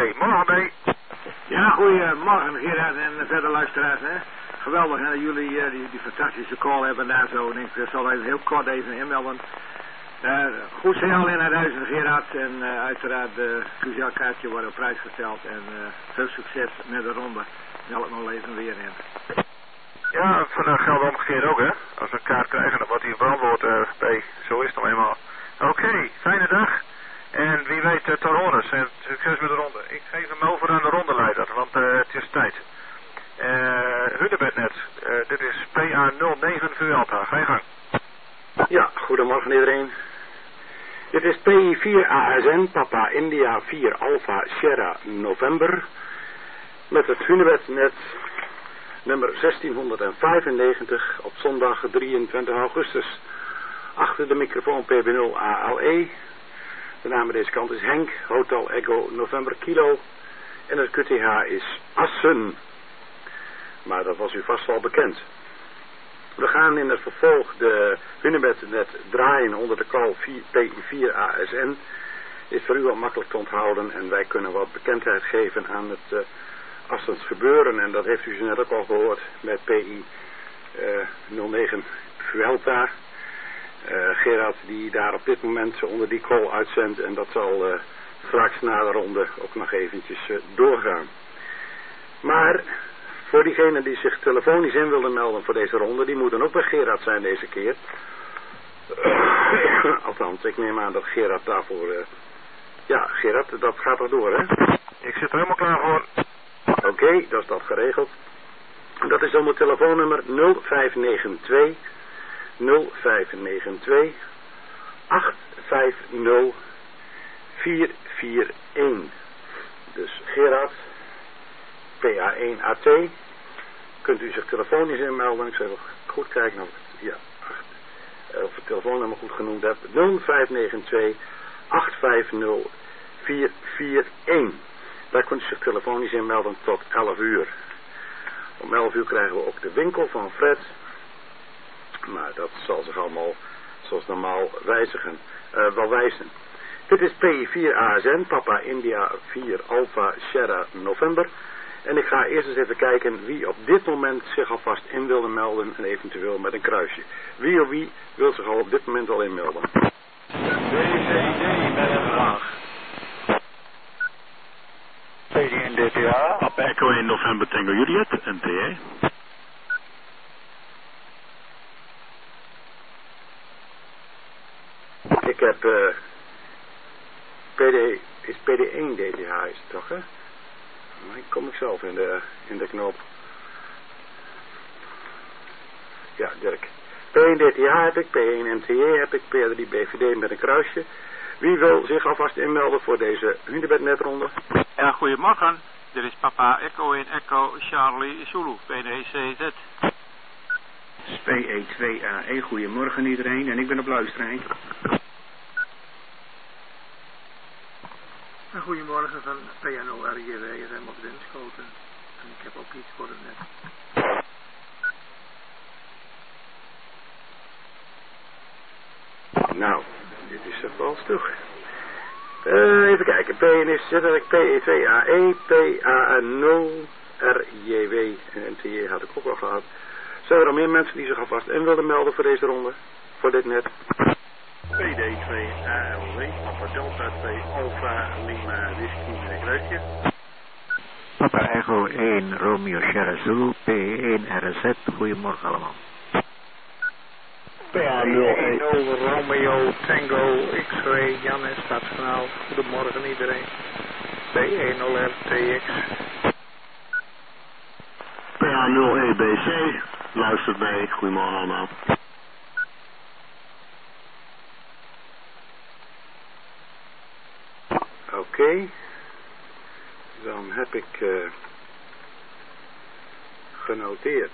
B. Morgen, B. Ja, goedemorgen Gerard en verder luisteraars. Hè. Geweldig hè, dat jullie die fantastische call hebben daar zo. En ik zal even heel kort even inmelden. Goed signaal in huizen Gerard. En uiteraard de QCL-kaartje wordt op prijs gesteld. En veel succes met de ronde. Meld nog even weer in. Ja, vandaag geldt omgekeerd ook hè. Als we een kaart krijgen dan wordt hij beantwoord B. Zo is het nou eenmaal. Oké, fijne dag. En wie weet tot horens en succes met de ronde. Ik geef hem over aan de rondeleider, want het is tijd. Hunebednet, dit is PA09 Vuelta. Ga je gang. Ja, goedemorgen iedereen. Dit is P4ASN, Papa India 4 Alpha Sierra November. Met het Hunebednet nummer 1695 op zondag 23 augustus. Achter de microfoon PB0 ALE. De naam van deze kant is Henk, Hotel Echo November Kilo. En het QTH is Assen. Maar dat was u vast wel bekend. We gaan in het vervolg de Hunebednet draaien onder de call P4ASN. Is voor u wel makkelijk te onthouden en wij kunnen wat bekendheid geven aan het Assens gebeuren. En dat heeft u zo net ook al gehoord met PI 09 Vuelta. Gerard die daar op dit moment onder die call uitzendt en dat zal straks na de ronde ook nog eventjes doorgaan. Maar voor diegenen die zich telefonisch in wilden melden voor deze ronde, die moeten ook bij Gerard zijn deze keer. Althans, ik neem aan dat Gerard daarvoor... Ja, Gerard, dat gaat er door, hè? Ik zit er helemaal klaar voor. Oké, dat is dat geregeld. Dat is onder telefoonnummer 0592 0592 850 441. Dus Gerard, PA1AT, kunt u zich telefonisch inmelden. Ik zal even goed kijken of ik het telefoonnummer goed genoemd heb. 0592 850 441. Daar kunt u zich telefonisch inmelden tot 11 uur. Om 11 uur krijgen we ook de winkel van Fred. Maar dat zal zich allemaal zoals normaal wel wijzen. Dit is P4ASN, Papa India 4 Alpha Sierra November. En ik ga eerst eens even kijken wie op dit moment zich alvast in wilde melden en eventueel met een kruisje. Wie of wie wil zich al op dit moment al inmelden? DCD met een vraag. PD1 DPA. Papa Echo 1 November Tango Juliet, NTA. Ik heb is PD1 DTH is het toch hè? Maar kom ik zelf in de knoop. Ja, Dirk. P1 DTH heb ik, P1 NTE heb ik, P3 BVD met een kruisje. Wie wil zich alvast inmelden voor deze Hunebednet-ronde? Ja, goedemorgen. Dit is Papa Echo 1 Echo Charlie Zulu, PDCZ. PE2AE, goedemorgen iedereen en ik ben op luistering. Goedemorgen van PNO RJW, Rem op Winschoten. En ik heb ook iets voor het net. Nou, dit is toch wel stug. Even kijken. P1 is PE2AE, PA0, RJW en NTJ had ik ook al gehad. Zijn er al meer mensen die zich alvast in wilden melden voor deze ronde? Voor dit net? PD2 ALW, Papa Delta 2 Alpha Lima Whisky met een kruisje. Papa Echo 1 Romeo Sierra Zulu, P1 RZ, goedemorgen allemaal. PA01 Romeo Tango X-Ray Jannes Stadskanaal. Goedemorgen iedereen. P10 RTX. PA0 EBC, luistert mee, goedemorgen allemaal. Oké. Dan heb ik genoteerd.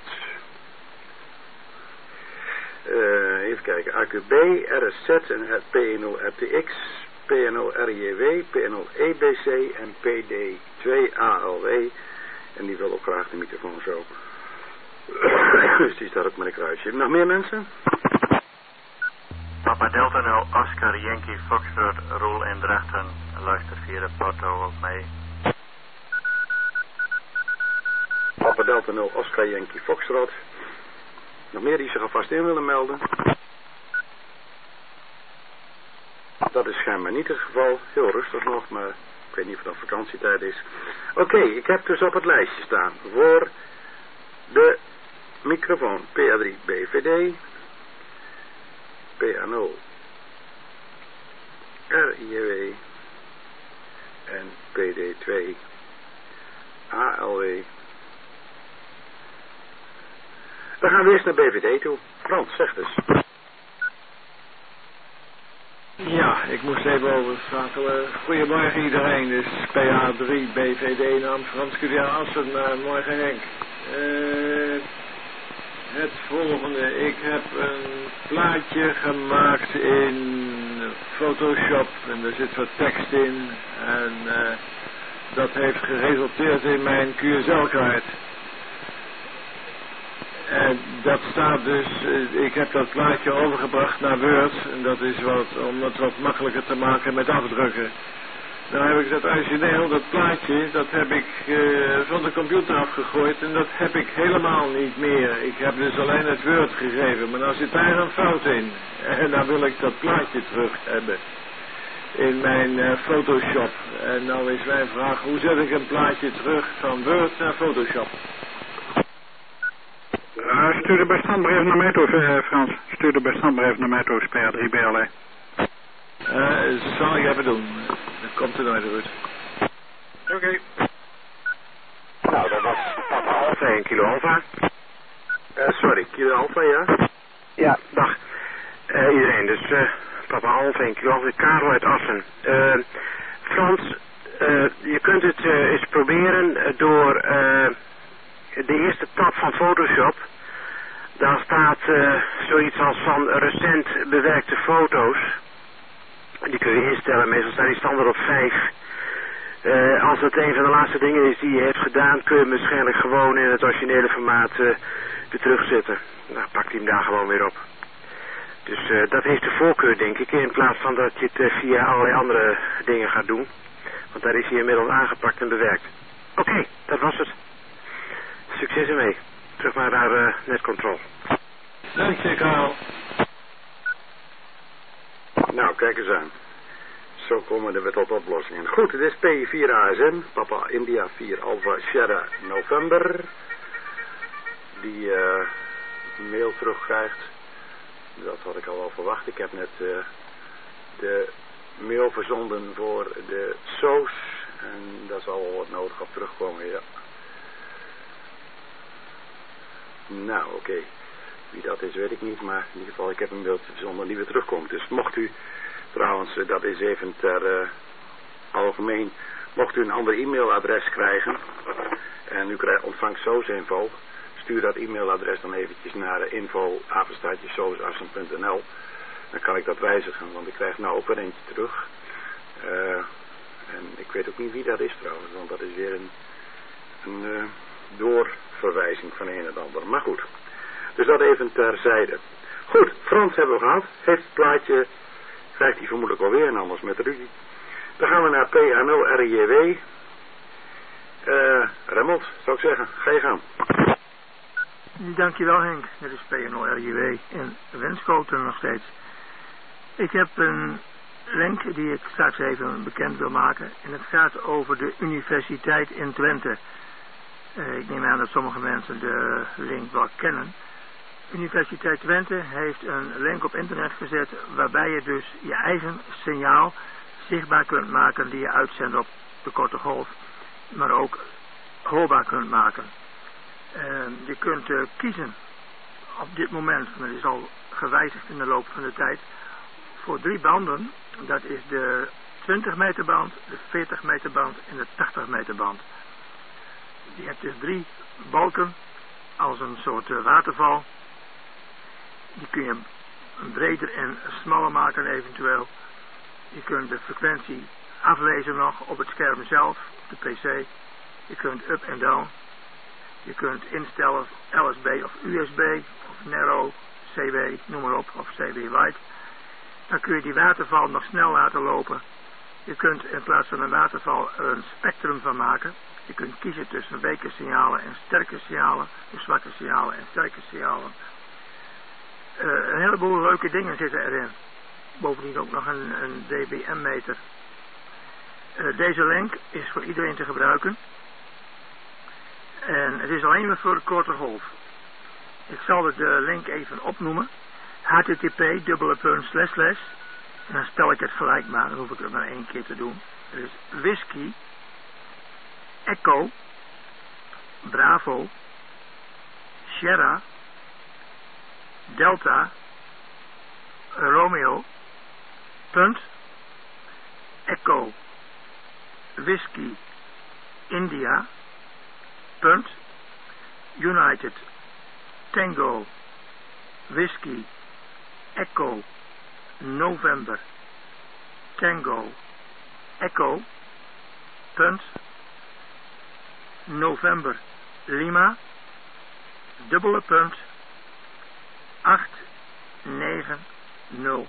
Even kijken. AQB, RSZ en P10 RTX, P10 RJW, P10 EBC en PD2 ALW. En die wil ook graag de microfoon zo. Dus die staat ook met een kruisje. Nog meer mensen? Papa Delta 0, Oscar Yankee Foxtrot, Roel in Drachten, luistert via de porto op mij. Papa Delta 0 Oscar Yankee Foxtrot. Nog meer die zich alvast in willen melden? Dat is schijnbaar niet het geval. Heel rustig nog, maar ik weet niet of het vakantietijd is. Oké, ik heb dus op het lijstje staan voor de microfoon PA3 BVD, PA0 RIW en PD2 ALW. Dan gaan we eerst naar BVD toe. Frans, zeg dus. Ja, ik moest even overschakelen. Goedemorgen iedereen, dus PA3 BVD naam Frans Cudia Assen. Morgen Henk. Het volgende, ik heb een plaatje gemaakt in Photoshop en er zit wat tekst in en dat heeft geresulteerd in mijn QSL-kaart. En dat staat dus, ik heb dat plaatje overgebracht naar Word en dat is om het wat makkelijker te maken met afdrukken. Nou heb ik dat origineel, dat plaatje, dat heb ik van de computer afgegooid en dat heb ik helemaal niet meer. Ik heb dus alleen het Word gegeven, maar nou zit daar een fout in. En dan wil ik dat plaatje terug hebben in mijn Photoshop. En nou is mijn vraag, hoe zet ik een plaatje terug van Word naar Photoshop? Stuur de bestandbrief naar mij toe, Frans. Stuur de bestandbrief naar mij toe, PA3 BLE. Zal ik even doen. Dat komt er nooit goed. Oké. Nou, dat was Papa Alpha en Kilo Alpha. Sorry, Kilo Alpha, ja? Ja, dag. Iedereen, dus Papa Alpha en Kilo Alpha, Karel uit Assen. Frans, je kunt het eens proberen door de eerste tab van Photoshop. Daar staat zoiets als van recent bewerkte foto's. Die kun je instellen, meestal staan die standaard op 5. Als het een van de laatste dingen is die je heeft gedaan, kun je hem waarschijnlijk gewoon in het originele formaat weer terugzetten. Nou, pakt hij hem daar gewoon weer op. Dus dat heeft de voorkeur, denk ik, in plaats van dat je het via allerlei andere dingen gaat doen. Want daar is hij inmiddels aangepakt en bewerkt. Oké, dat was het. Succes ermee. Terug maar naar netcontrol. Dank je, Karel. Nou, kijk eens aan. Zo komen we tot oplossingen. Goed, het is P4 ASN, Papa India 4 Alpha Sierra November. Die mail terugkrijgt. Dat had ik al wel verwacht. Ik heb net de mail verzonden voor de SOS. En daar zal wel wat nodig op terugkomen, ja. Nou, oké. Wie dat is, weet ik niet. Maar in ieder geval, ik heb een mailtje verzonden die weer terugkomt. Dus mocht u, trouwens, dat is even ter algemeen, mocht u een ander e-mailadres krijgen en u ontvangt SOS-info, stuur dat e-mailadres dan eventjes naar info@sosassen.nl. Dan kan ik dat wijzigen, want ik krijg nou ook weer eentje terug. En ik weet ook niet wie dat is trouwens, want dat is weer een doorverwijzing van een en het ander. Maar goed, dus dat even terzijde. Goed, Frans hebben we gehad. Heeft het plaatje, krijgt hij vermoedelijk alweer en anders met Rudy. Dan gaan we naar PA0 RJW. Remmelt, zou ik zeggen. Ga je gang. Dankjewel Henk, dit is PA0 RJW in Winschoten nog steeds. Ik heb een link die ik straks even bekend wil maken. En het gaat over de universiteit in Twente. Ik neem aan dat sommige mensen de link wel kennen. Universiteit Twente heeft een link op internet gezet waarbij je dus je eigen signaal zichtbaar kunt maken die je uitzendt op de korte golf, maar ook hoorbaar kunt maken. Je kunt kiezen op dit moment, maar dat is al gewijzigd in de loop van de tijd, voor 3 banden. Dat is de 20 meter band, de 40 meter band en de 80 meter band. Je hebt dus 3 balken als een soort waterval. Die kun je breder en smaller maken eventueel. Je kunt de frequentie aflezen nog op het scherm zelf, op de pc. Je kunt up en down. Je kunt instellen LSB of USB of Narrow, CW, noem maar op, of CW Wide. Dan kun je die waterval nog snel laten lopen. Je kunt in plaats van een waterval er een spectrum van maken. Je kunt kiezen tussen weke signalen en sterke signalen, dus zwakke signalen en sterke signalen. Een heleboel leuke dingen zitten erin. Bovendien ook nog een dBm-meter. Deze link is voor iedereen te gebruiken. En het is alleen maar voor de korte golf. Ik zal de link even opnoemen. http:// en dan spel ik het gelijk maar, dan hoef ik het maar 1 keer te doen. Het is Whisky, Echo, Bravo, Sierra, Delta, Romeo, punt, Echo, Whisky, India, punt, United, Tango, Whisky, Echo, November, Tango, Echo, punt, November, Lima, dubbele punt, 8901.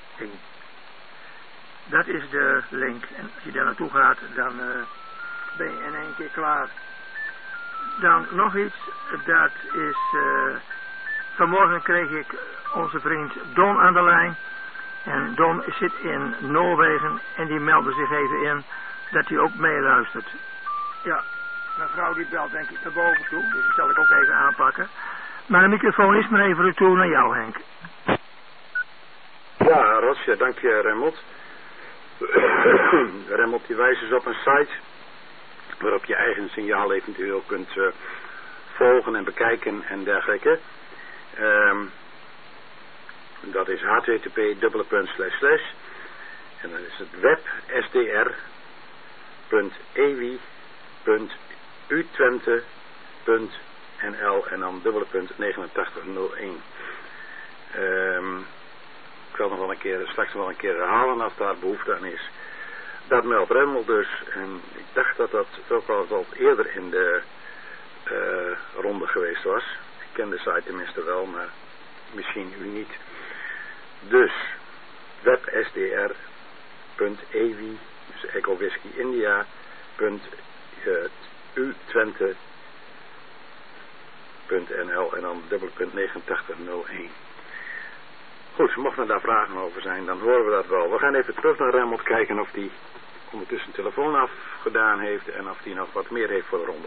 Dat is de link. En als je daar naartoe gaat, dan ben je in 1 keer klaar. Dan nog iets, dat is... vanmorgen kreeg ik onze vriend Don aan de lijn. En Don zit in Noorwegen en die meldde zich even in dat hij ook meeluistert. Ja, mevrouw die belt denk ik naar boven toe, dus die zal ik ook even aanpakken. Maar de microfoon is maar even retour naar jou, Henk. Ja, Rotsje, dank je, Remmelt. Remmelt die wijst dus op een site waarop je eigen signaal eventueel kunt volgen en bekijken en dergelijke. Dat is http:// en dan is het web sdr.ewi.utwente.nl en dan /8901. Ik zal nog wel een keer, straks nog wel een keer herhalen als daar behoefte aan is. Dat meldt Remmel dus. En ik dacht dat dat ook al eerder in de ronde geweest was. Ik ken de site tenminste wel, maar misschien u niet. Dus web sdr.ewi, dus Echo Whisky India, utwente.nl en dan /8901. Goed, mochten daar vragen over zijn, dan horen we dat wel. We gaan even terug naar Remmelt kijken of die ondertussen telefoon afgedaan heeft en of die nog wat meer heeft voor de ronde.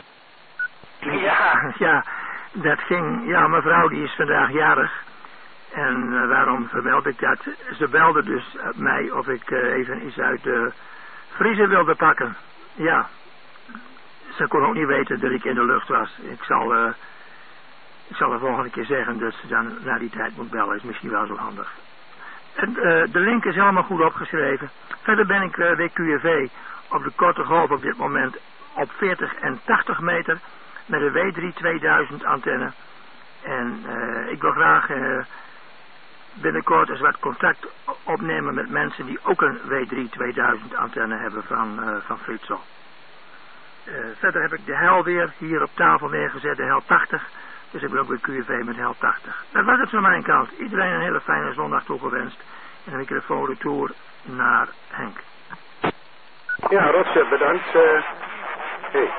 Ja, dat ging. Ja, mevrouw die is vandaag jarig. En waarom vermeld ik dat? Ze belde dus mij of ik even iets uit de vriezer wilde pakken. Ja, ze kon ook niet weten dat ik in de lucht was. Ik zal de volgende keer zeggen dat ze dan na die tijd moet bellen. Is misschien wel zo handig. En, de link is helemaal goed opgeschreven. Verder ben ik weer QRV op de korte golf op dit moment op 40 en 80 meter met een W3 2000 antenne. En ik wil graag binnenkort eens wat contact opnemen met mensen die ook een W3 2000 antenne hebben van Fritsel. Verder heb ik de hel weer hier op tafel neergezet, de hel 80. Dus ik ben ook weer QRV met hel 80. Dat was het van mijn kant. Iedereen een hele fijne zondag toegewenst. En dan microfoon retour naar Henk. Ja, Rotsje, bedankt. Hey.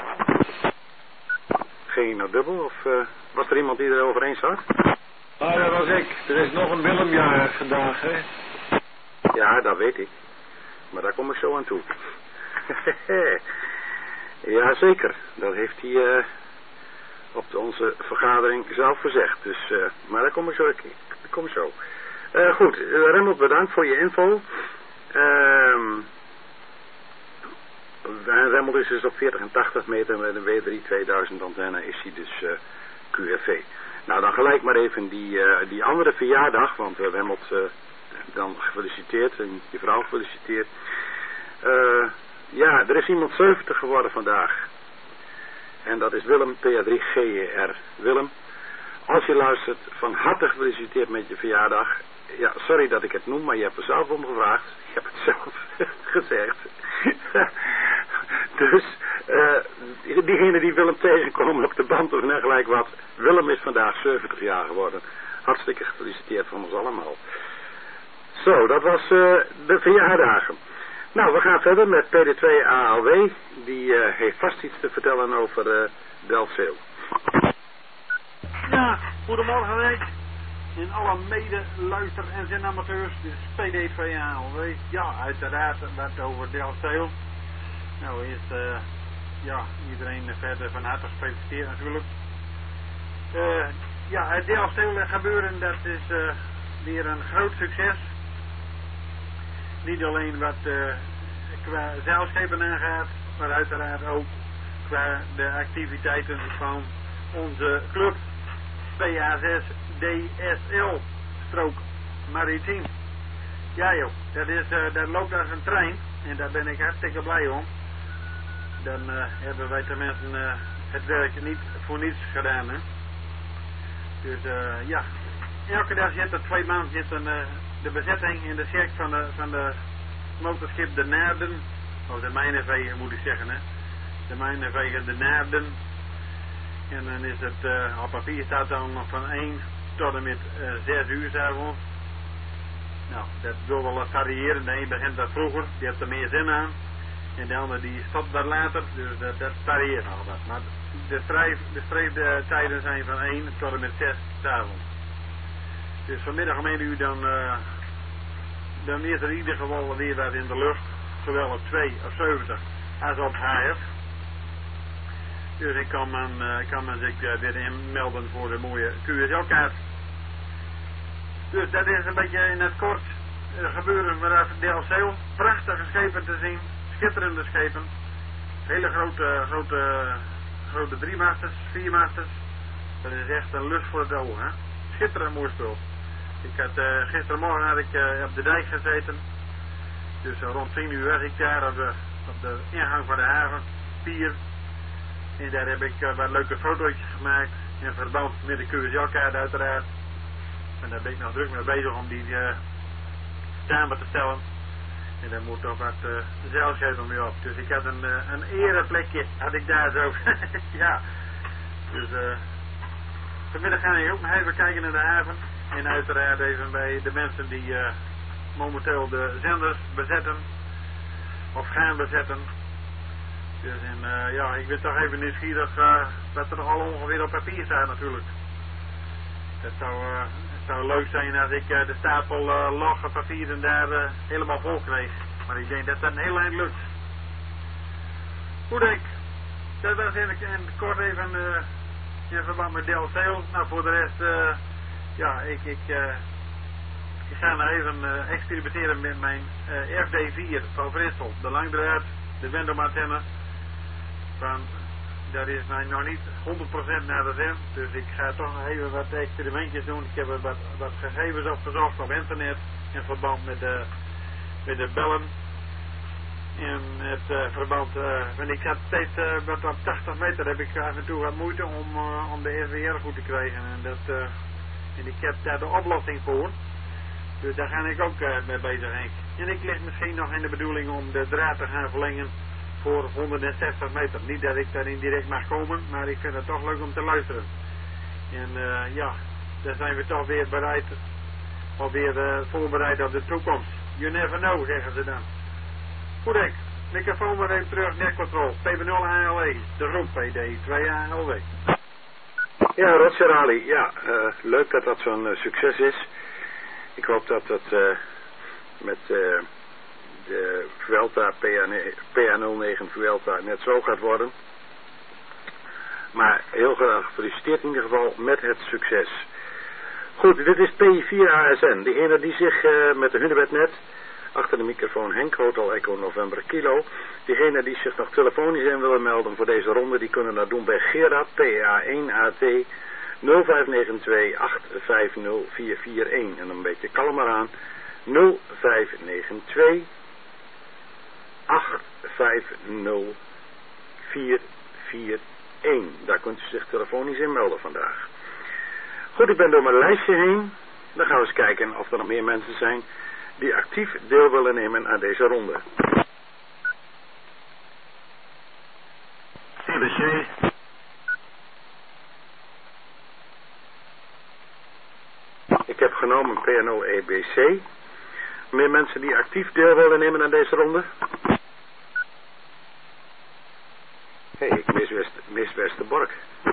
Ging je nou dubbel of was er iemand die erover eens had? Ah, dat was ik. Er is nog een Willemjarig vandaag, hè? Ja, dat weet ik. Maar daar kom ik zo aan toe. Ja, zeker. Dat heeft hij op onze vergadering zelf gezegd. Dus, maar daar kom ik zo. Goed, Remmelt, bedankt voor je info. Remmelt is dus op 40 en 80 meter met een W3 2000 antenne is hij dus QRV. Nou, dan gelijk maar even die andere verjaardag, want Remmelt dan gefeliciteerd en je vrouw gefeliciteerd. Ja, er is iemand 70 geworden vandaag. En dat is Willem PA3GER. Willem, als je luistert, van harte gefeliciteerd met je verjaardag. Ja, sorry dat ik het noem, maar je hebt er zelf om gevraagd. Je hebt het zelf gezegd. Dus, diegenen die Willem tegenkomen op de band of net gelijk wat. Willem is vandaag 70 jaar geworden. Hartstikke gefeliciteerd van ons allemaal. Zo, dat was de verjaardagen. Nou, we gaan verder met PD2 ALW. Die heeft vast iets te vertellen over Delfzijl. Ja, goedemorgen Rick. In alle mede-luister- en zendamateurs, dus PD2 ALW. Ja, uiteraard wat over Delfzijl. Nou, eerst iedereen verder van harte gefeliciteerd natuurlijk. Het Delfzijl gebeuren, dat is weer een groot succes. Niet alleen wat qua zeilschepen aangaat, maar uiteraard ook qua de activiteiten van onze club PA6 DSL strook maritiem. Ja joh, dat loopt als een trein en daar ben ik hartstikke blij om. Dan hebben wij tenminste het werk niet voor niets gedaan. Hè? Dus elke dag zit er 2 maanden de bezetting in de check van de motorschip de Naarden, of de mijnenveger moet ik zeggen, hè. De mijnenveger de Naarden. En dan is het, op papier staat dan nog van 1 tot en met 6 uur 's avonds. Nou, dat wil wel variëren. De een begint wat vroeger, die heeft er meer zin aan. En de ander die stopt wat later, dus dat varieert nog wat. Maar de streeftijden zijn van 1 tot en met 6 's avonds. Dus vanmiddag om 1 uur dan is er in ieder geval weer wat in de lucht. Zowel op 2 of 70 als op HF. Dus ik kan me zich weer inmelden voor de mooie QSL-kaart. Dus dat is een beetje in het kort gebeuren vanaf Delfzijl. Prachtige schepen te zien. Schitterende schepen. Hele grote 3-masters, 4-masters. Dat is echt een lust voor het oog, hè. Schitterend mooi spul. Gistermorgen had ik op de dijk gezeten. Dus rond 10 uur was ik daar op de ingang van de haven, pier. En daar heb ik wat leuke foto's gemaakt. In verband met de QSL-kaart uiteraard. En daar ben ik nog druk mee bezig om die samen te stellen. En daar moet toch wat zeilschepen mee op. Dus ik had een ereplekje, had ik daar zo. Ja. Dus vanmiddag ga ik ook nog even kijken naar de haven. En uiteraard even bij de mensen die momenteel de zenders bezetten. Of gaan bezetten. Dus ik ben toch even nieuwsgierig wat er nog al ongeveer op papier staat natuurlijk. Het zou leuk zijn als ik de stapel logge papieren daar helemaal vol kreeg. Maar ik denk dat dat een heel eind lukt. Goed, dat was in kort even in verband met Delfzijl. Nou, voor de rest, ik ga nog even experimenteren met mijn FD4 van Fritsel. De langdraad, de Wendom-antenne. Dat is mij nog niet 100% naar de zin. Dus ik ga toch nog even wat experimentjes doen. Ik heb wat gegevens opgezocht op internet. In verband met de bellen. In het verband, want ik zat steeds wat op 80 meter heb ik af en toe wat moeite om de SWR goed te krijgen. En ik heb daar de oplossing voor. Dus daar ga ik ook mee bezig, Henk. En ik lig misschien nog in de bedoeling om de draad te gaan verlengen voor 160 meter. Niet dat ik daarin direct mag komen, maar ik vind het toch leuk om te luisteren. En daar zijn we toch weer bereid, alweer voorbereid op de toekomst. You never know, zeggen ze dan. Goed, Henk. Microfoon maar even terug, netcontrol. PB0 ALW, de groep PD2 ALW. Ja, Roger Ali. Ja, leuk dat dat zo'n succes is. Ik hoop dat het met de Vuelta PA09 Vuelta net zo gaat worden. Maar heel graag gefeliciteerd in ieder geval met het succes. Goed, dit is P4ASN. Degene die zich met de hunebed net achter de microfoon Henk Hotel Echo November Kilo. Diegenen die zich nog telefonisch in willen melden voor deze ronde, die kunnen dat doen bij Gerard PA1AT 0592 850 441. En een beetje kalmer aan. 0592 850 441. Daar kunt u zich telefonisch in melden vandaag. Goed, ik ben door mijn lijstje heen. Dan gaan we eens kijken of er nog meer mensen zijn die actief deel willen nemen aan deze ronde. EBC. Ik heb genomen PNO EBC. Meer mensen die actief deel willen nemen aan deze ronde? Hé, ik mis Westerbork.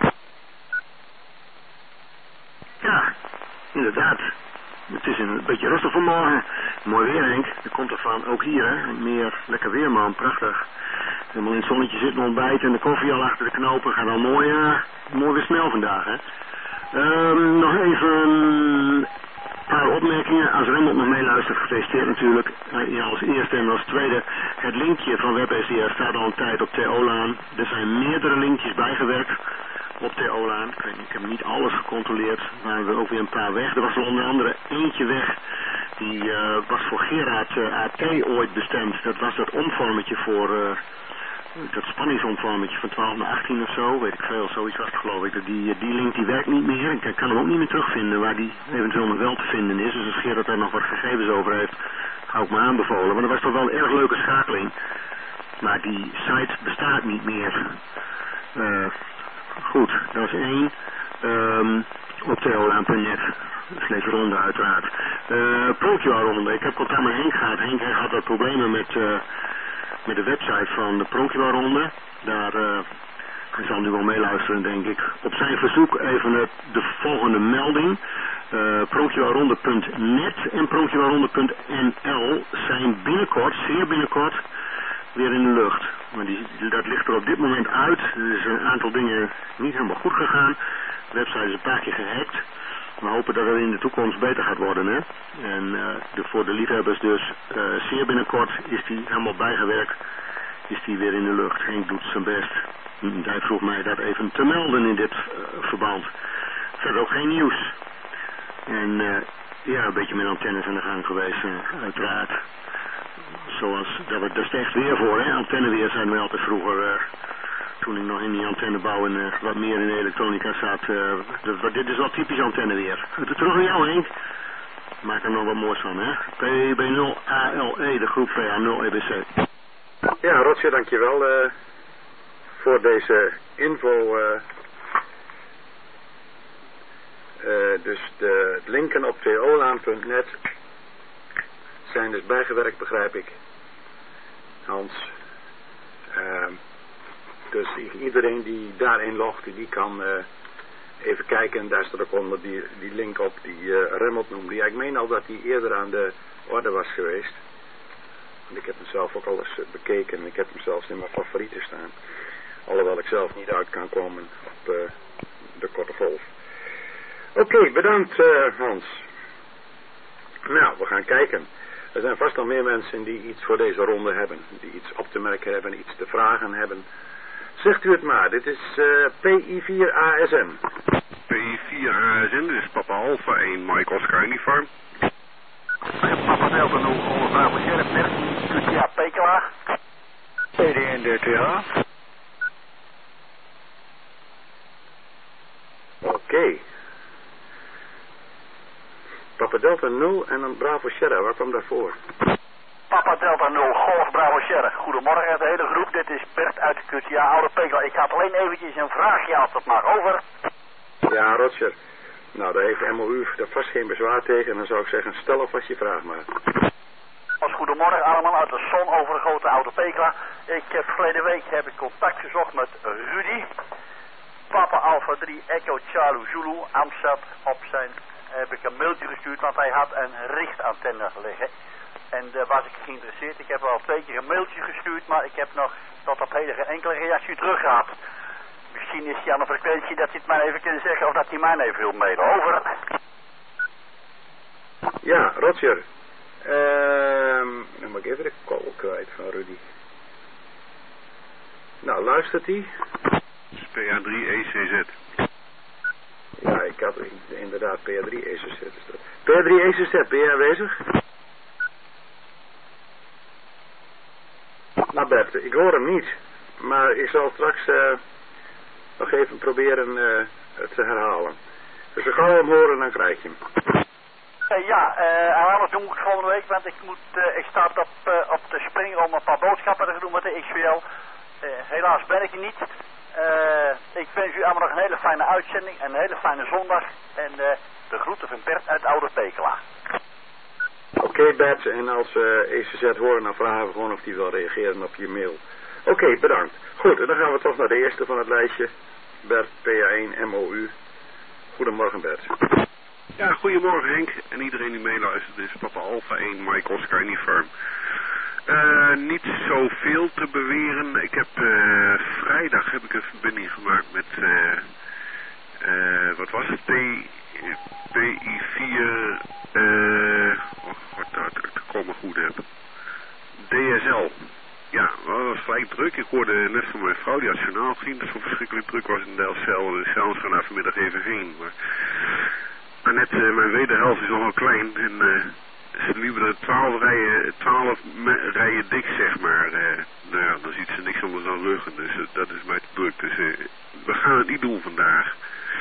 Ja, inderdaad. Het is een beetje rustig vanmorgen. Mooi weer, Henk. Er komt ervan, ook hier, hè. Meer lekker weer, man. Prachtig. Helemaal in het zonnetje zitten, ontbijten en de koffie al achter de knopen. Gaat al mooi weer snel vandaag, hè. Nog even een paar opmerkingen. Als Remmelt nog meeluistert, gefeliciteerd natuurlijk. Ja, als eerste en als tweede. Het linkje van WebSDR staat al een tijd op TO-laan. Er zijn meerdere linkjes bijgewerkt op TO-laan. Ik heb niet alles gecontroleerd. Er waren er ook weer een paar weg. Er was er onder andere eentje weg. Die was voor Gerard AT ooit bestemd. Dat was dat omvormetje voor... dat spanningsomvormetje van 12 naar 18 of zo, weet ik veel, zoiets was het geloof ik. Die link die werkt niet meer. Ik kan hem ook niet meer terugvinden waar die eventueel nog wel te vinden is. Dus als Gerard daar nog wat gegevens over heeft, hou ik me aanbevolen. Maar dat was toch wel een erg leuke schakeling. Maar die site bestaat niet meer. Goed, dat is één. Op theolaan.net. Slechts ronde uiteraard. Pronkjewel-ronde. Ik heb contact met Henk gehad. Henk had wat problemen met de website van de Pronkjewel-ronde. Daar hij zal nu wel meeluisteren, denk ik. Op zijn verzoek even de volgende melding. Pronkjewelronde.net en Pronkjewelronde.nl zijn binnenkort, zeer binnenkort, weer in de lucht. Maar dat ligt er op dit moment uit. Er is een aantal dingen niet helemaal goed gegaan. De website is een paar keer gehackt. We hopen dat het in de toekomst beter gaat worden, hè. En voor de liefhebbers dus, zeer binnenkort is die helemaal bijgewerkt. Is die weer in de lucht. Henk doet zijn best. Hij vroeg mij dat even te melden in dit verband. Verder ook geen nieuws. En ja, een beetje met antennes aan de gang geweest, uiteraard. Zoals, daar is echt weer voor, hè. Antenneweer zijn we altijd vroeger... toen ik nog in die antennebouw en wat meer in de elektronica zat. Dit is wel typisch antenneweer. Terug naar jou, Henk. Maak er nog wat moois van, hè. PB0ALE, de groep VA0EBC. Ja, Roger, dankjewel voor deze info. Dus de linken op tolaan.net zijn dus bijgewerkt, begrijp ik. Hans. Dus iedereen die daarin logt, die kan even kijken. Daar staat ook onder die link op die Remmelt noemde. Ja, ik meen al dat die eerder aan de orde was geweest. Want ik heb hem zelf ook al eens bekeken. Ik heb hem zelfs in mijn favorieten staan. Alhoewel ik zelf niet uit kan komen op de korte golf. Oké, bedankt Hans. Nou, we gaan kijken. Er zijn vast nog meer mensen die iets voor deze ronde hebben. Die iets op te merken hebben, iets te vragen hebben. Zegt u het maar, dit is PI4ASN. PI4ASN, dit is Papa Alpha 1 Mike Oscar Uniform. Papa Delta 0, Golf Bravo Sheriff, Merci, QTA Pekela. PDN DTH. Oké. Papa Delta 0 en een Bravo Sierra, waar kwam daarvoor? Papa Delta 0, Golf Bravo Sierra. Goedemorgen de hele groep, dit is Bert uit de QTA Oude Pekela. Ik had alleen eventjes een vraagje als dat mag, over. Ja, Roger. Nou, daar heeft MOU er vast geen bezwaar tegen. En dan zou ik zeggen, stel alvast je vraag maar. Als goedemorgen allemaal uit de zonovergoten Oude Pekela. Verleden week heb ik contact gezocht met Rudy. Papa Alpha 3 Echo Charlie Zulu Amsterdam. Op zijn heb ik een mailtje gestuurd, want hij had een richtantenne liggen. En daar was ik geïnteresseerd. Ik heb al 2 keer een mailtje gestuurd, maar ik heb nog tot op heden geen enkele reactie terug gehad. Misschien is hij aan de frequentie dat hij het mij even kunnen zeggen of dat hij mij even wil mailen. Over. Ja, Roger. Dan moet ik even de call kwijt van Rudy. Nou, luistert hij? PA3 ECZ. Ja, ik had inderdaad PA3 ECZ. PA3 ECZ, ben je aanwezig? Nou Bert, ik hoor hem niet. Maar ik zal straks nog even proberen het te herhalen. Dus we gaan hem horen, dan krijg je hem. Ja, herhalen doen ik volgende week, want ik sta op de spring om een paar boodschappen te doen met de XVL. Helaas ben ik er niet. Ik wens u allemaal nog een hele fijne uitzending en een hele fijne zondag. En de groeten van Bert uit Oude Pekela. Oké, Bert, en als ECZ horen, dan vragen we gewoon of die wil reageren op je mail. Oké, bedankt. Goed, en dan gaan we toch naar de eerste van het lijstje. Bert, PA1, MOU. Goedemorgen, Bert. Ja, goedemorgen Henk en iedereen die meeluistert. Dit is Papa Alpha 1, Mike Oscar Uniform. Niet zoveel te beweren. Ik heb vrijdag heb ik een verbinding gemaakt met wat was het? PI4 wat ik komen goed heb. DSL. Ja, dat was vrij druk. Ik hoorde net van mijn vrouw, die had journaal gezien, dat het zo verschrikkelijk druk was in Delfzijl. Dus zelfs gaan daar vanmiddag even heen. Maar net, mijn wederhelft is nogal klein en ze liepen er 12 rijen dik, zeg maar. Nou ja, dan ziet ze niks anders dan ruggen, dus dat is mij te druk. Dus we gaan het niet doen vandaag.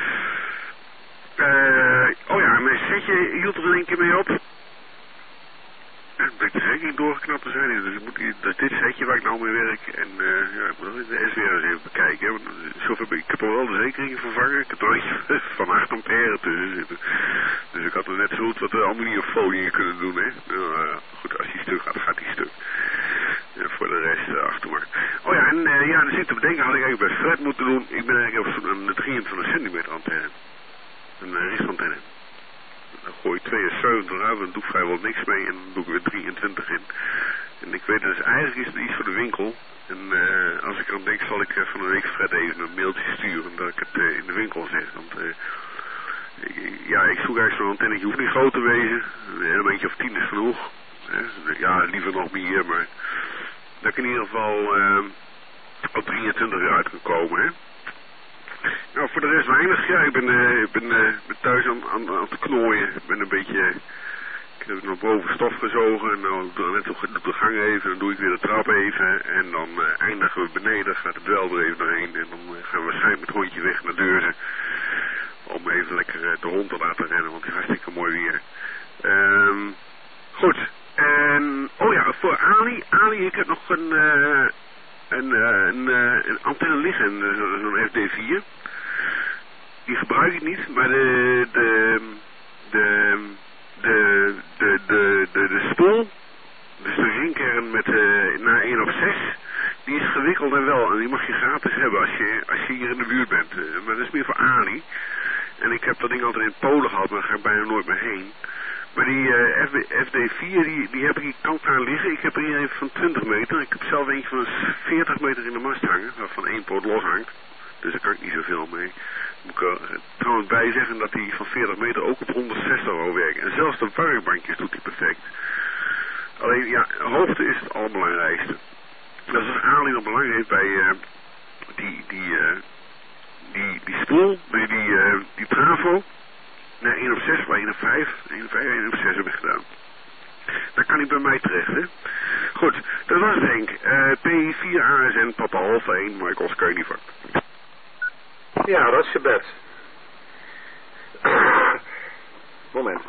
Oh ja, mijn setje hield er in één keer mee op. Het blijkt er zeker niet doorgeknapt te zijn. Dus dit setje waar ik nou mee werk. En ja, ik moet nog de SWR eens even bekijken. Ik heb al wel de zekeringen vervangen. Ik heb er eentje van 8 ampère tussen zitten. Dus ik had er net zo goed wat aluminiumfolie kunnen doen. Hè. Goed, als die stuk gaat, gaat die stuk. Ja, voor de rest achter maar. Oh ja, en ja, dan zit te bedenken, had ik eigenlijk bij Fred moeten doen. Ik ben eigenlijk op een 23 centimeter antenne. Een richtantenne. Dan gooi je 72 uit, dan doe ik vrijwel niks mee en dan doe ik weer 23 in. En ik weet dus, eigenlijk is het iets voor de winkel. En als ik aan denk, zal ik van de week Fred even een mailtje sturen dat ik het in de winkel zeg. Want ja, ik zoek eigenlijk zo'n antennetje, hoeft niet groot te wezen. Een elementje of 10 is genoeg. Ja, liever nog meer, maar dat ik in ieder geval op 23 weer uit kan komen, hè. Nou, voor de rest weinig. Ja, ik ben thuis aan te knooien. Ik ben een beetje... Ik heb naar boven stof gezogen. En nou doe ik net op de gang even. Dan doe ik weer de trap even. En dan eindigen we beneden. Gaat het wel er even doorheen. En dan gaan we waarschijnlijk met het hondje weg naar Deurzen. Om even lekker de hond te laten rennen. Want het is hartstikke mooi weer. Goed. En... Oh ja, voor Ali. Ali, ik heb nog een antenne liggen, zo'n FD4. Die gebruik ik niet, maar de spoel, dus de ringkern met naar 1 op 6, die is gewikkeld en wel. En die mag je gratis hebben als je hier in de buurt bent. Maar dat is meer voor Ali. En ik heb dat ding altijd in Polen gehad, maar daar ga ik bijna nooit meer heen. Maar die FD4, die heb ik kant aan liggen. Ik heb er hier een van 20 meter. Ik heb zelf eentje van 40 meter in de mast hangen, waarvan 1 poot los hangt. Dus daar kan ik niet zoveel mee. Moet ik er trouwens bij zeggen dat die van 40 meter ook op 160 wil werken. En zelfs de warmbandjes doet hij perfect. Alleen, ja, hoogte is het allerbelangrijkste. Dat is als Ali nog belang heeft bij die spoel, die trafo. Nee, 1 op 6, 1 op 5, 1 op 6 heb ik gedaan. Dat kan niet bij mij terecht, hè. Goed, dat was het Henk. P4 ASN, Papa Alpha 1, Mike Oscar Uniform. Ja, dat is je bed. Moment.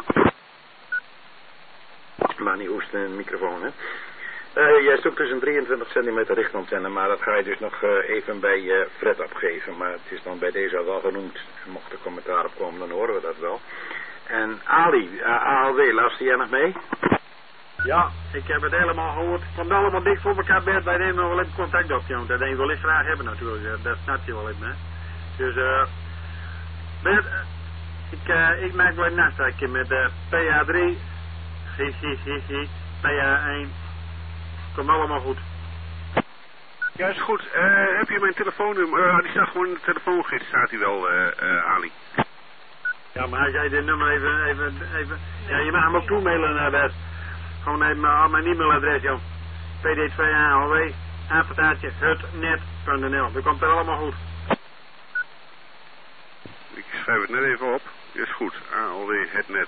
Maar niet hoesten in de microfoon, hè. Jij zoekt dus een 23 centimeter richtantenne, maar dat ga je dus nog even bij Fred opgeven. Maar het is dan bij deze al wel genoemd. Mocht er commentaar op komen, dan horen we dat wel. En Ali, ALW, luister jij nog mee? Ja, ik heb het helemaal gehoord. Het komt allemaal dik voor elkaar, Bert. Wij nemen nog wel even contact op, jongen. Dat denk ik wel eens graag hebben natuurlijk. Dat snap je wel even, hè. Dus, Bert, ik maak wel een afspraakje met PA3, PA1. Komt allemaal goed. Ja, is goed. Heb je mijn telefoonnummer? Die staat gewoon in de telefoongids, staat hij wel, Ali. Ja, maar als jij dit nummer even... Ja, je mag hem ook toemailen, Bert. Gewoon even mijn e-mailadres, joh. PD2ALW, apenstaartje, hutnet.nl. Dat komt er allemaal goed. Ik schrijf het net even op. Is goed. ALW, het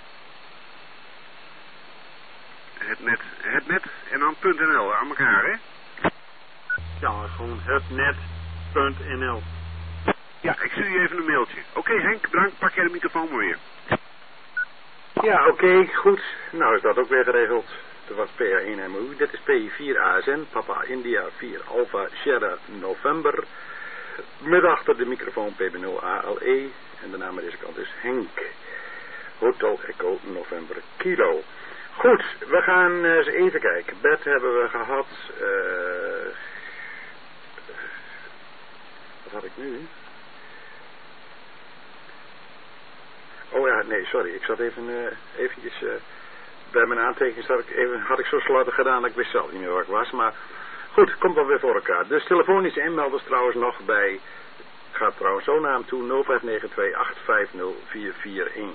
net en dan .nl aan elkaar, hè? Ja, gewoon hetnet.nl. Ja, ik stuur je even een mailtje. Oké, Henk, bedankt. Pak jij de microfoon maar weer. Ja, oké, goed. Nou is dat ook weer geregeld. Dat was PA1 MOU. Dit is P4 ASN, Papa India 4 Alpha Sierra November. Met achter de microfoon PB0 ALE. En de naam aan deze kant is Henk. Hotel Echo November Kilo. Goed, we gaan eens even kijken. Bert hebben we gehad. Wat had ik nu? Oh ja, nee, sorry. Ik zat eventjes bij mijn aantekeningen had ik zo slordig gedaan dat ik wist zelf niet meer waar ik was. Maar goed, komt wel weer voor elkaar. Dus telefonische inmelders trouwens nog bij, gaat trouwens zo naar hem toe, 0592850441.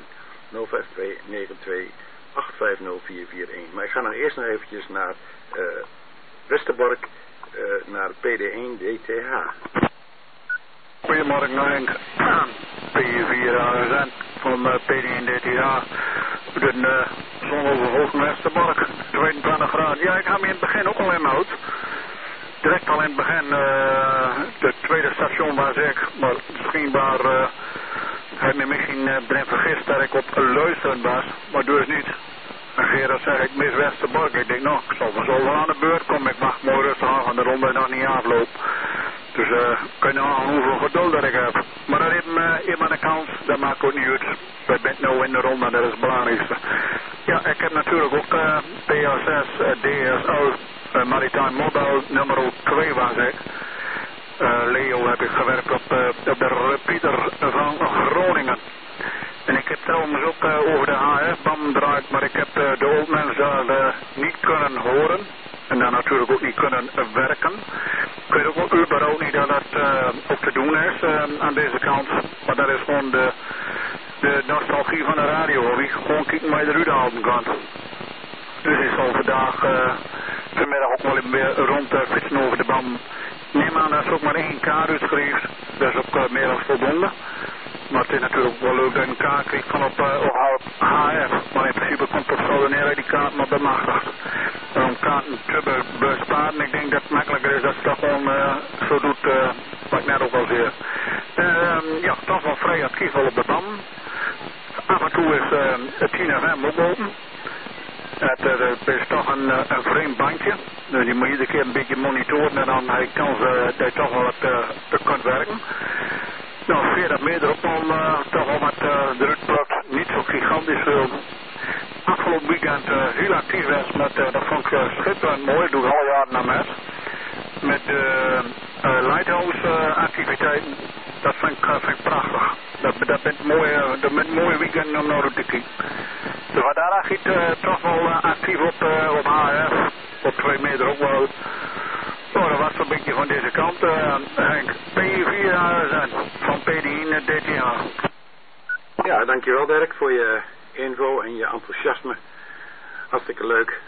05292850 Maar ik ga dan eerst nog eventjes naar Westerbork, naar PD1 DTH. Goedemorgen Henk, P4 van PD1 DTH. De zonovervolging Westerbork, 22 graden. Ja, ik ga me in het begin ook al inhoud. Direct al in het begin, de tweede station was ik, maar misschien waar hij me misschien erin vergist dat ik op luisteren was, maar dus niet. En Gerard zegt, ik mis Westerbork. Ik denk, nou, ik zal vanzelf wel aan de beurt komen. Ik mag mooi rustig aan, de ronde nog niet afloop. Dus kun je aan hoeveel geduld dat ik heb. Maar dat heeft me iemand een kans, dat maakt ook niet uit. We zijn nu in de ronde, dat is het belangrijkste. Ja, ik heb natuurlijk ook PSS, DSL, Maritime Mobile, nummer 2 was ik. Leo heb ik gewerkt op de repeater van Groningen. En ik heb trouwens ook over de HF-band gedraaid, maar ik heb de oldmens daar niet kunnen horen. En daar natuurlijk ook niet kunnen werken. Ik weet ook überhaupt niet dat dat ook te doen is aan deze kant. Maar dat is gewoon de nostalgie van de radio. Wie gewoon kijken waar je eruit halen kan. Dus ik zal vandaag vanmiddag ook wel weer rond fietsen over de band. Neem aan dat ze ook maar 1 kaart uitschreef. Dat is ook meer dan voldoende. Maar het is natuurlijk ook wel leuk dat je een kaart krijgt van op HF. Maar in principe komt het zo neer die kaart maar bemachtigd. Om kaarten te besparen. Ik denk dat het makkelijker is dat ze dat gewoon zo doet wat ik net ook al zei. Ja, toch wel vrij actief al op de band. Af en toe is het 10 FM ook open. Het is toch een vreemd bandje. Dus je moet iedere keer een beetje monitoren en dan heb je kans dat je toch wel wat kunt werken. Nou, via dat meer erop om toch wel wat drukplot niet zo gigantisch veel. Afgelopen weekend heel actief was met, dat vond ik schitterend mooi, doe ik al jaren naar mes. Met de lighthouse activiteiten, dat vind ik prachtig. Dat bent mooie weekend om naar te kijken. Dus vandaar gaat het toch wel actief op HF, op 2 meter ook wel. Nou, dat was zo'n beetje van deze kant, Henk. P4 van PD1 DTH. Ja, dankjewel Dirk voor je info en je enthousiasme. Hartstikke leuk.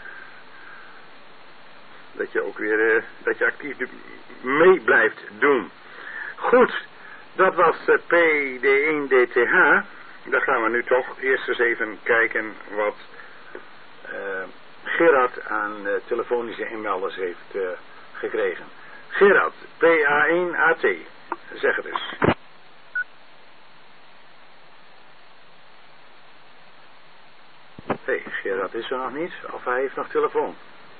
Dat je ook weer dat je actief mee blijft doen. Goed, dat was PD1 DTH. Dan gaan we nu toch eerst eens even kijken wat Gerard aan telefonische inmelders heeft gekregen. Gerard, PA1AT, zeg het eens. Hé, Gerard is er nog niet, of hij heeft nog telefoon.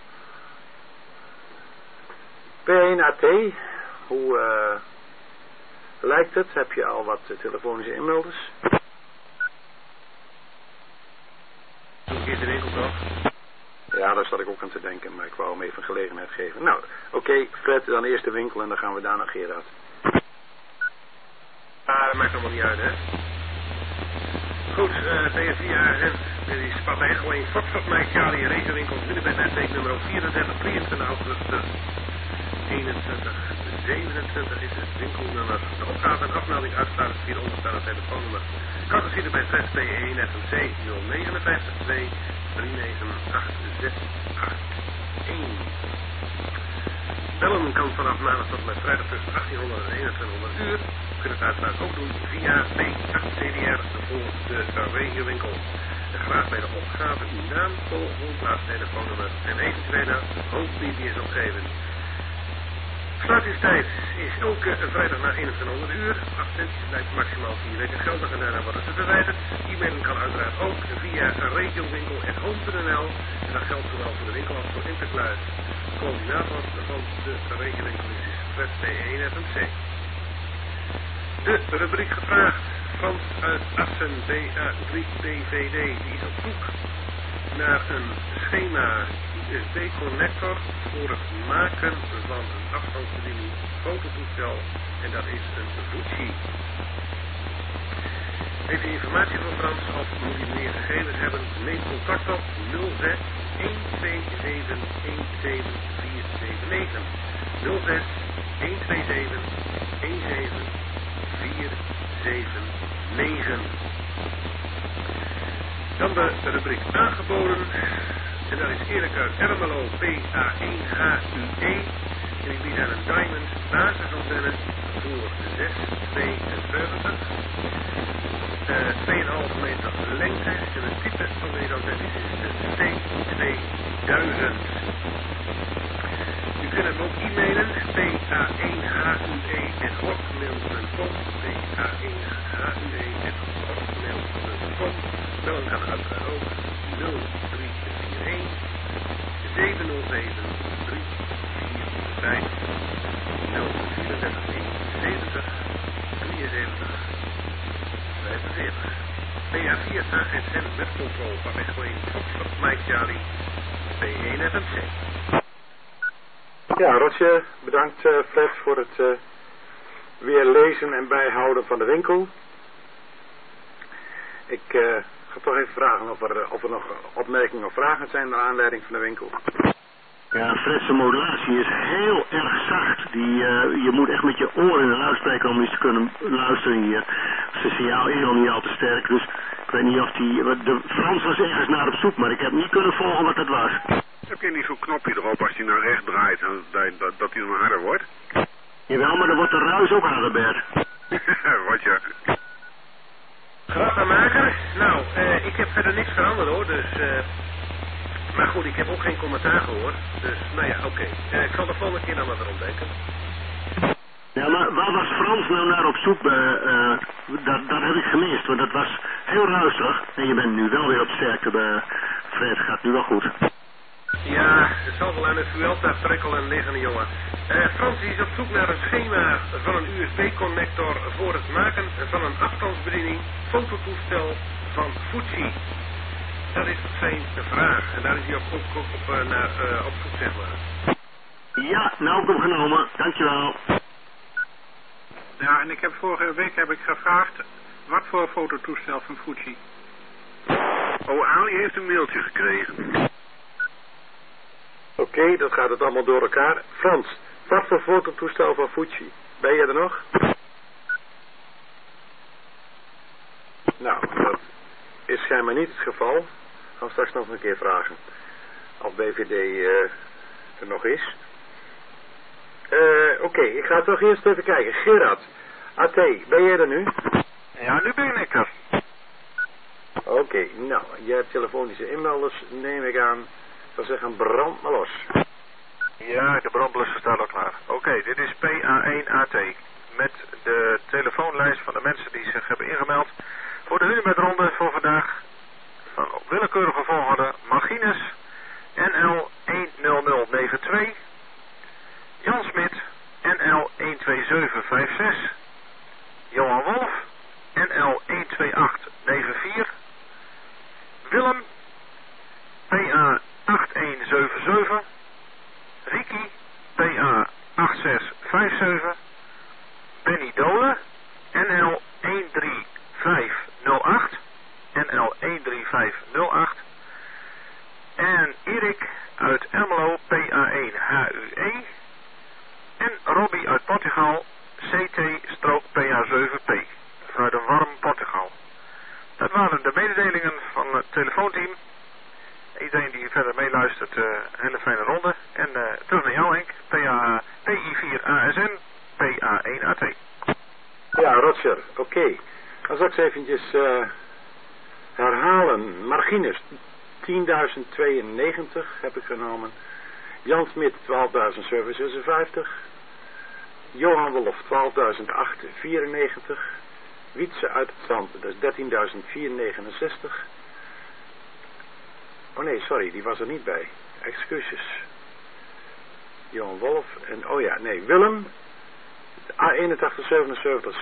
P1AT, hoe lijkt het? Heb je al wat telefonische inmelders? Een keer de winkel toch? Ja, daar zat ik ook aan te denken, maar ik wou hem even gelegenheid geven. Nou, oké, Fred, dan eerst de winkel en dan gaan we daar naar Gerard. Dat maakt allemaal niet uit, hè? Goed, PSV die is Papa Echo 1 Foxtrot Mike Charlie rekenwinkel Hunebed netweek nummer 34, 23 augustus 21, 27 is het winkelnummer. De opgave en afmelding uitstaat via de onderstaande telefoonnummer. Kan gezien bij Fred P1 FMC 059 2 398 Bellen kan vanaf maandag tot met vrijdag tussen 1800 en 2100 uur. U kunt het uiteraard ook doen via P8CDR voor de regiowinkel. En graag bij de opgave uw naam, woonplaats, telefoonnummer en eventuele hoofdlinie is opgeven. Sluitingstijd is elke vrijdag na 2100 uur. Absenties blijft maximaal 4 weken geldig en daarna worden ze verwijderd. E-mailen kan uiteraard ook via regiowinkel@home.nl en dat geldt zowel voor de winkel als voor Intercluis. De coördinator van de regiowinkel is Fred P1 FMC. De rubriek gevraagd, Frans uit Assen, BA3 DVD, die is op zoek naar een schema USB-connector voor het maken van een afstandsbediening fototoestel en dat is een Fuji. Heeft u informatie voor Frans of moet u meer gegevens hebben? Neem contact op 06 127 17479 06 127 17479. Dan de rubriek aangeboden. En dat is Erik uit Ermelo, PA1HUE. En ik bied aan een Diamond basisantenne voor 672. 2,5 meter lengte. En het type van deze antenne is de C2000. U kunt hem ook e-mailen, pa1hue@hotmail.com, pa1hue@hotmail.com. Bellen kan uiteraard ook 0341 707 345 034 70 73 45. PA4 ASN webcontrol van Echo1 Foxtrot Mike Charlie P1 FMC. Ja, Roger, bedankt Fred voor het weer lezen en bijhouden van de winkel. Ik ga toch even vragen of er nog opmerkingen of vragen zijn naar aanleiding van de winkel. Ja, Fred's modulatie is heel erg zacht. Je moet echt met je oren in de luidspreker om eens te kunnen luisteren hier. Zijn signaal is al niet al te sterk, dus ik weet niet of de Frans was ergens naar op zoek, maar ik heb niet kunnen volgen wat het was. Heb je niet zo'n knopje erop als hij naar rechts draait, dat hij dan harder wordt? Jawel, maar dan wordt de ruis ook harder, Bert. Wat ja. Grappenmaker? Nou, ik heb verder niks veranderd hoor, dus... maar goed, ik heb ook geen commentaar gehoord, dus nou ja, oké. Ik zal de volgende keer dan wat erom denken. Ja, maar waar was Frans nou naar op zoek? Dat heb ik gemist, want dat was heel ruisig. En je bent nu wel weer op sterkte, Fred, gaat nu wel goed. Ja, het zal wel aan het Vuelta prikkelen liggen, jongen. Frans is op zoek naar een schema van een USB-connector voor het maken van een afstandsbediening fototoestel van Fuji. Dat is zijn vraag en daar is hij op zoek, zeg maar. Ja, nou opgenomen, dankjewel. Ja, en ik heb vorige week gevraagd wat voor fototoestel van Fuji. Oh, Ali heeft een mailtje gekregen. Oké, dat gaat het allemaal door elkaar. Frans, wat voor fototoestel van Fuji? Ben je er nog? Nou, dat is schijnbaar niet het geval. Ik ga straks nog een keer vragen of BVD er nog is. Oké, ik ga toch eerst even kijken. Gerard, AT, ben jij er nu? Ja, nu ben ik er. Oké, nou, jij hebt telefonische inmelders, neem ik aan. Ik zou zeggen, brand maar los. Ja, de brandblusser staat al klaar. Oké, dit is PA1AT. Met de telefoonlijst van de mensen die zich hebben ingemeld voor de Hunebedronde voor vandaag. Van op willekeurige volgorde Margines, NL 10092, Jan Smit, NL 12756, Johan Wolf, NL 12894, Willem, PA 8177, Ricky, PA 8657, Benny Dolen, NL 13508, NL 13508 en Erik uit Ermelo, PA1HUE en Robbie uit Portugal, CT-PA7P vanuit een warm Portugal. Dat waren de mededelingen van het telefoonteam. Iedereen die verder meeluistert, hele fijne ronde. En terug naar jou, Henk. PI4ASN, PA1AT. Ja, Roger, oké. Dan zal ik eens eventjes herhalen. Margines, 10.092 heb ik genomen. Jan Smit, 12.756. Johan Wolf, 12.894. Wietse uit het Zand, dat is 13.469. Oh nee, sorry, die was er niet bij. Excuses. Johan Wolf en, oh ja, nee, Willem. A8177,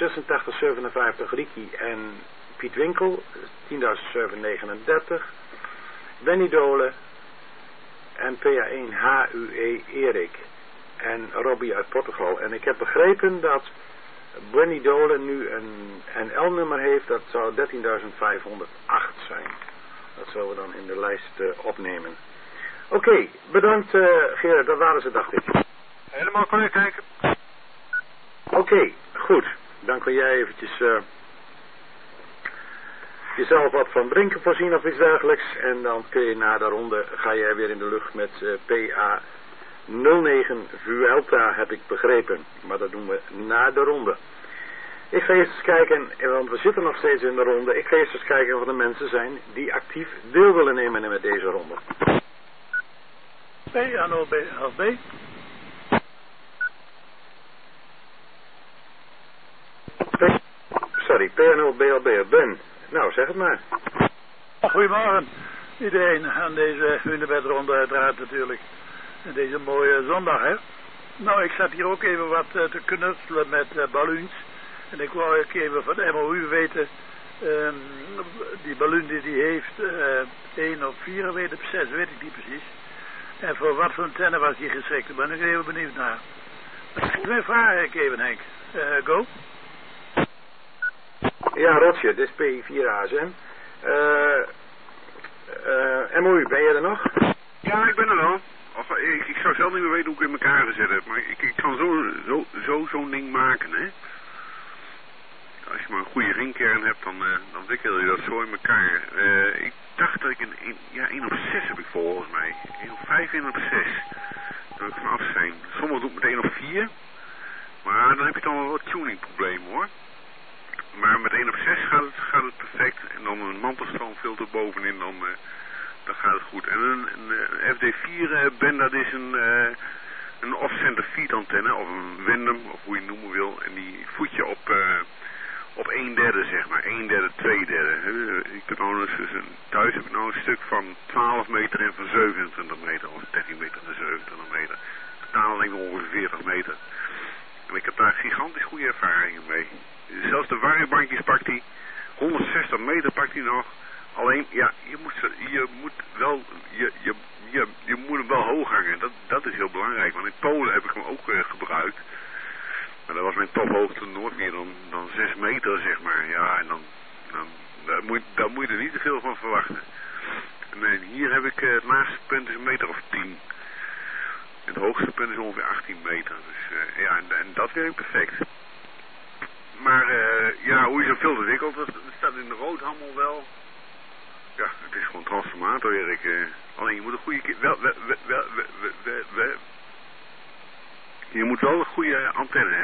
8657, Ricky en Piet Winkel, 10.739. Benny Dolen en PA1 HUE Erik en Robbie uit Portugal. En ik heb begrepen dat Benny Dolen nu een NL-nummer heeft, dat zou 13.508 zijn. Dat zullen we dan in de lijst opnemen. Oké, bedankt Gerard, dat waren ze, dacht ik. Helemaal correct, Henk. Oké, goed. Dan kun jij eventjes jezelf wat van drinken voorzien of iets dergelijks. En dan kun je na de ronde, ga jij weer in de lucht met PA 09 Vuelta, heb ik begrepen. Maar dat doen we na de ronde. Ik ga eerst eens kijken, want we zitten nog steeds in de ronde. Ik ga eerst eens kijken of er mensen zijn die actief deel willen nemen met deze ronde. PA0BLB. Sorry, PA0BLB. Ben. Nou, zeg het maar. Goedemorgen iedereen aan deze hunebedronde uiteraard natuurlijk. En deze mooie zondag, hè. Nou, ik zat hier ook even wat te knutselen met balloons. En ik wou ook even van MOU weten, die balloon die die heeft, 1 of 4, weet ik, 6, weet ik niet precies. En voor wat voor antenne was die geschikt? Daar ben ik even benieuwd naar. Twee vragen even, Henk. Go. Ja, Rotje, dit is P4ASM. MOU, ben je er nog? Ja, ik ben er wel. Ik zou zelf niet meer weten hoe ik in elkaar gezet heb, maar ik kan zo'n ding maken, hè. Als je maar een goede ringkern hebt, dan wikkel je dat zo in elkaar. Ik dacht dat ik een op 6 heb ik volgens mij. 1 op 5, 1 op 6. Daar wil ik vanaf zijn. Sommigen doen het met 1 op 4. Maar dan heb je dan wel wat tuning problemen hoor. Maar met 1 op 6 gaat het perfect. En dan een mantelstroomfilter bovenin, dan gaat het goed. En een FD4 Ben, dat is een off-center feed antenne, of een Windom, of hoe je het noemen wil. En die voed je op 1/3, zeg maar. 1/3, 2/3. Ik heb nou thuis heb ik nou een stuk van 12 meter en van 27 meter. Of 13 meter en 27 meter. Totaal denk ik ongeveer 40 meter. En ik heb daar gigantisch goede ervaringen mee. Zelfs de warmbandjes pakt hij. 160 meter pakt hij nog. Alleen, ja, je moet hem wel hoog hangen. Dat is heel belangrijk. Want in Polen heb ik hem ook gebruikt. Maar dat was mijn tophoogte nooit meer dan 6 meter, zeg maar. Ja, en daar moet je er niet te veel van verwachten. En hier heb ik het laagste punt is 1 meter of 10. En het hoogste punt is ongeveer 18 meter. Dus ja, en dat werkt perfect. Maar ja, hoe je zo'n filter wikkelt, dat staat in de roodhammel wel. Ja, het is gewoon transformatorwerk. Alleen je moet een goede... Je moet wel een goede antenne...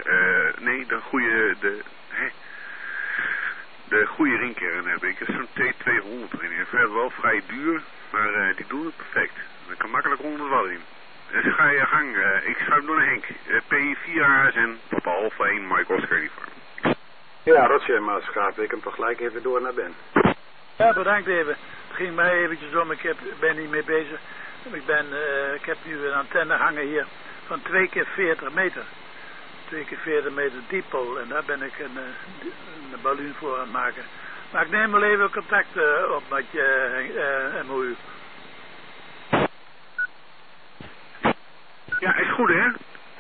de goede ringkern hebben. Ik heb zo'n T200 erin. En verder wel vrij duur, maar die doen het perfect. Er kan makkelijk 100 watt in. Dus ga je gang. Ik schuif door naar Henk. P4 en Papa Alpha 1 Mike Oscar Uniform. Ja, Roger, maar schaap ik hem toch gelijk even door naar Ben. Ja, bedankt even. Het ging mij eventjes om, ik ben niet mee bezig. Ik heb nu een antenne hangen hier van 2 keer 40 meter. 2 keer 40 meter dipole en daar ben ik een balloon voor aan het maken. Maar ik neem wel even contact op met je MOU. Ja, is goed hè.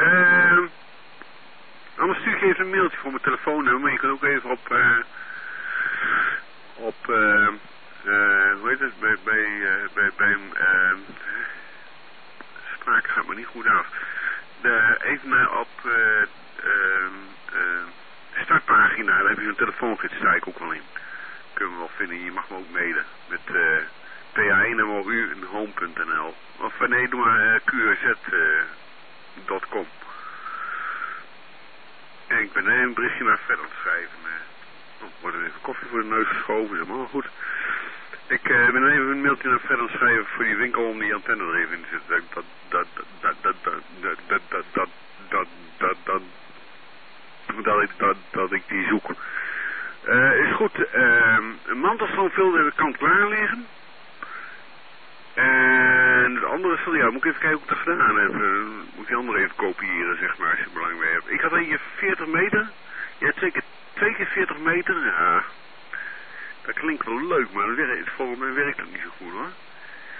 Anders stuur ik even een mailtje voor mijn telefoonnummer, maar je kunt ook even op hoe heet het, bij spraak gaat me niet goed af. Even op startpagina, daar heb je een telefoongids, sta ik ook wel in. Kunnen we wel vinden, je mag me ook mailen met PA1 en MOU en home.nl. Of nee, doe maar qrz.com. En ik ben een berichtje naar verder aan het schrijven. Wordt er even koffie voor de neus geschoven, is maar goed. Ik ben even een mailtje naar verder aan het schrijven voor die winkel om die antenne er even in te zetten. Dat ik die zoek. Is goed. Een mantelstroomfilter kan klaar liggen. En het andere is, ja, moet ik even kijken hoe ik dat gedaan heb. Moet ik die andere even kopiëren, zeg maar, als je er belang mee hebt. Ik had eentje 40 meter. Ja, 2 keer 40 meter. Ja, dat klinkt wel leuk, maar volgens mij werkt dat niet zo goed, hoor.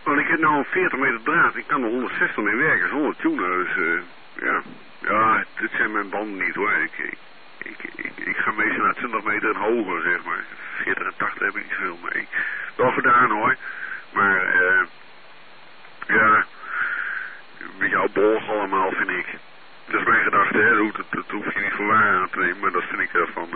Want ik heb nou 40 meter draad. Ik kan er 160 mee werken zonder tuner. Dus ja. Ja, dit zijn mijn banden niet hoor. Ik ga meestal naar 20 meter en hoger, zeg maar. 40 en 80 heb ik niet veel mee. Wel gedaan hoor. Maar ja, een beetje oudbollig allemaal vind ik. Dat is mijn gedachte, hè. Dat hoef je niet voor waar aan te nemen, maar dat vind ik ervan.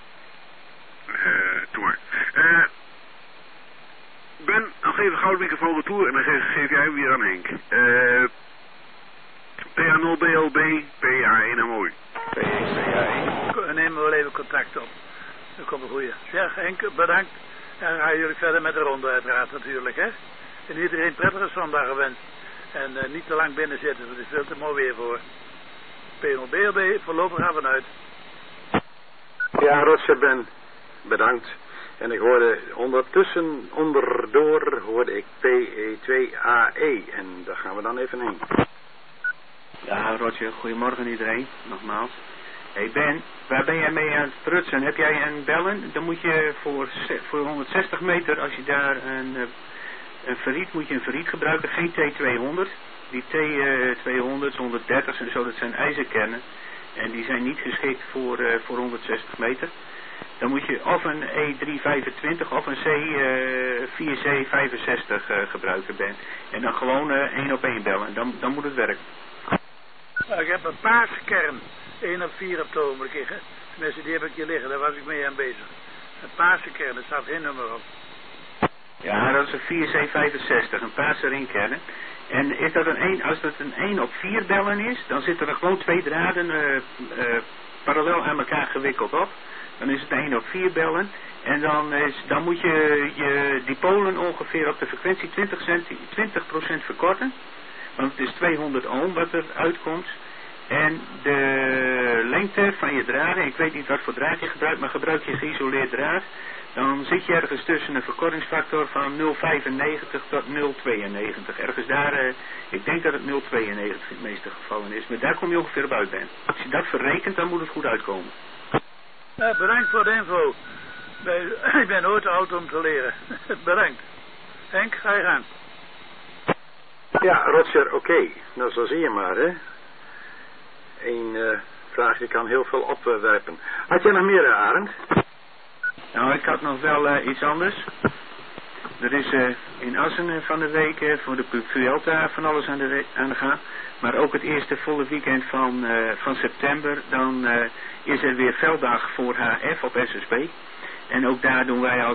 Ben, nog even gauw de microfoon retour en dan geef jij weer aan Henk. PA0 BLB, PA1 mooi. PA1. We nemen wel even contact op. Dat komt een goeie. Zeg Henk, bedankt. En dan gaan jullie verder met de ronde uiteraard natuurlijk, hè. En iedereen prettige zondag gewenst. En niet te lang binnen zitten, want het is veel te mooi weer voor. PA0 BLB, voorlopig gaan we vanuit. Ja, Roger Ben, bedankt. En ik hoorde onderdoor hoorde ik PE2AE. En daar gaan we dan even heen. Ja, Roger, goedemorgen iedereen, nogmaals. Hey Ben, waar ben jij mee aan het prutsen? Heb jij een bellen? Dan moet je voor 160 meter, als je daar een verriet, moet je een verriet gebruiken, geen T200. Die T200's, 130's en zo, dat zijn ijzerkernen. En die zijn niet geschikt voor 160 meter. Dan moet je of een E325 of een C4C65 gebruiken, Ben. En dan gewoon 1-op-1 bellen. Dan moet het werken. Ik heb een paarse kern. 1 op 4 op het ogenblik. Tenminste, die heb ik hier liggen. Daar was ik mee aan bezig. Een paarse kern, daar staat geen nummer op. Ja, dat is een 4C65. Een paarse ringkern. En is dat als dat een 1 op 4 bellen is, dan zitten er gewoon 2 draden parallel aan elkaar gewikkeld op. Dan is het 1 op 4 bellen. En dan moet je die polen ongeveer op de frequentie 20% verkorten. Want het is 200 ohm wat er uitkomt. En de lengte van je draden, ik weet niet wat voor draad je gebruikt, maar gebruik je geïsoleerd draad. Dan zit je ergens tussen een verkortingsfactor van 0,95 tot 0,92. Ergens daar, ik denk dat het 0,92 in de meeste gevallen is. Maar daar kom je ongeveer op uit, Ben. Als je dat verrekent, dan moet het goed uitkomen. Bedankt voor de info. Ik ben ooit te oud om te leren. Bedankt. Henk, ga je gaan. Ja, Roger, oké. Nou, zo zie je maar, hè. Eén vraagje kan heel veel opwerpen. Had jij nog meer, Arend? Nou, ik had nog wel iets anders. Er is in Assen van de week voor de Vuelta van alles aan de gang. Maar ook het eerste volle weekend van september. Dan is er weer velddag voor HF op SSB. En ook daar doen wij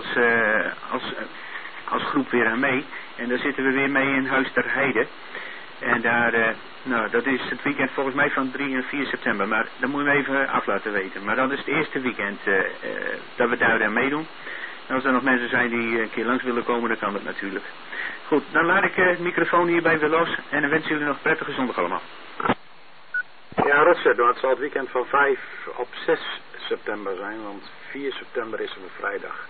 als groep weer aan mee. En daar zitten we weer mee in Huis ter Heide. En daar, dat is het weekend volgens mij van 3 en 4 september. Maar dat moeten we even af laten weten. Maar dat is het eerste weekend dat we daar aan meedoen. En als er nog mensen zijn die een keer langs willen komen, dan kan dat natuurlijk. Goed, dan laat ik de microfoon hierbij weer los. En dan wensen jullie nog prettige zondag allemaal. Ja, Roger, het zal het weekend van 5 op 6 september zijn. Want 4 september is een vrijdag.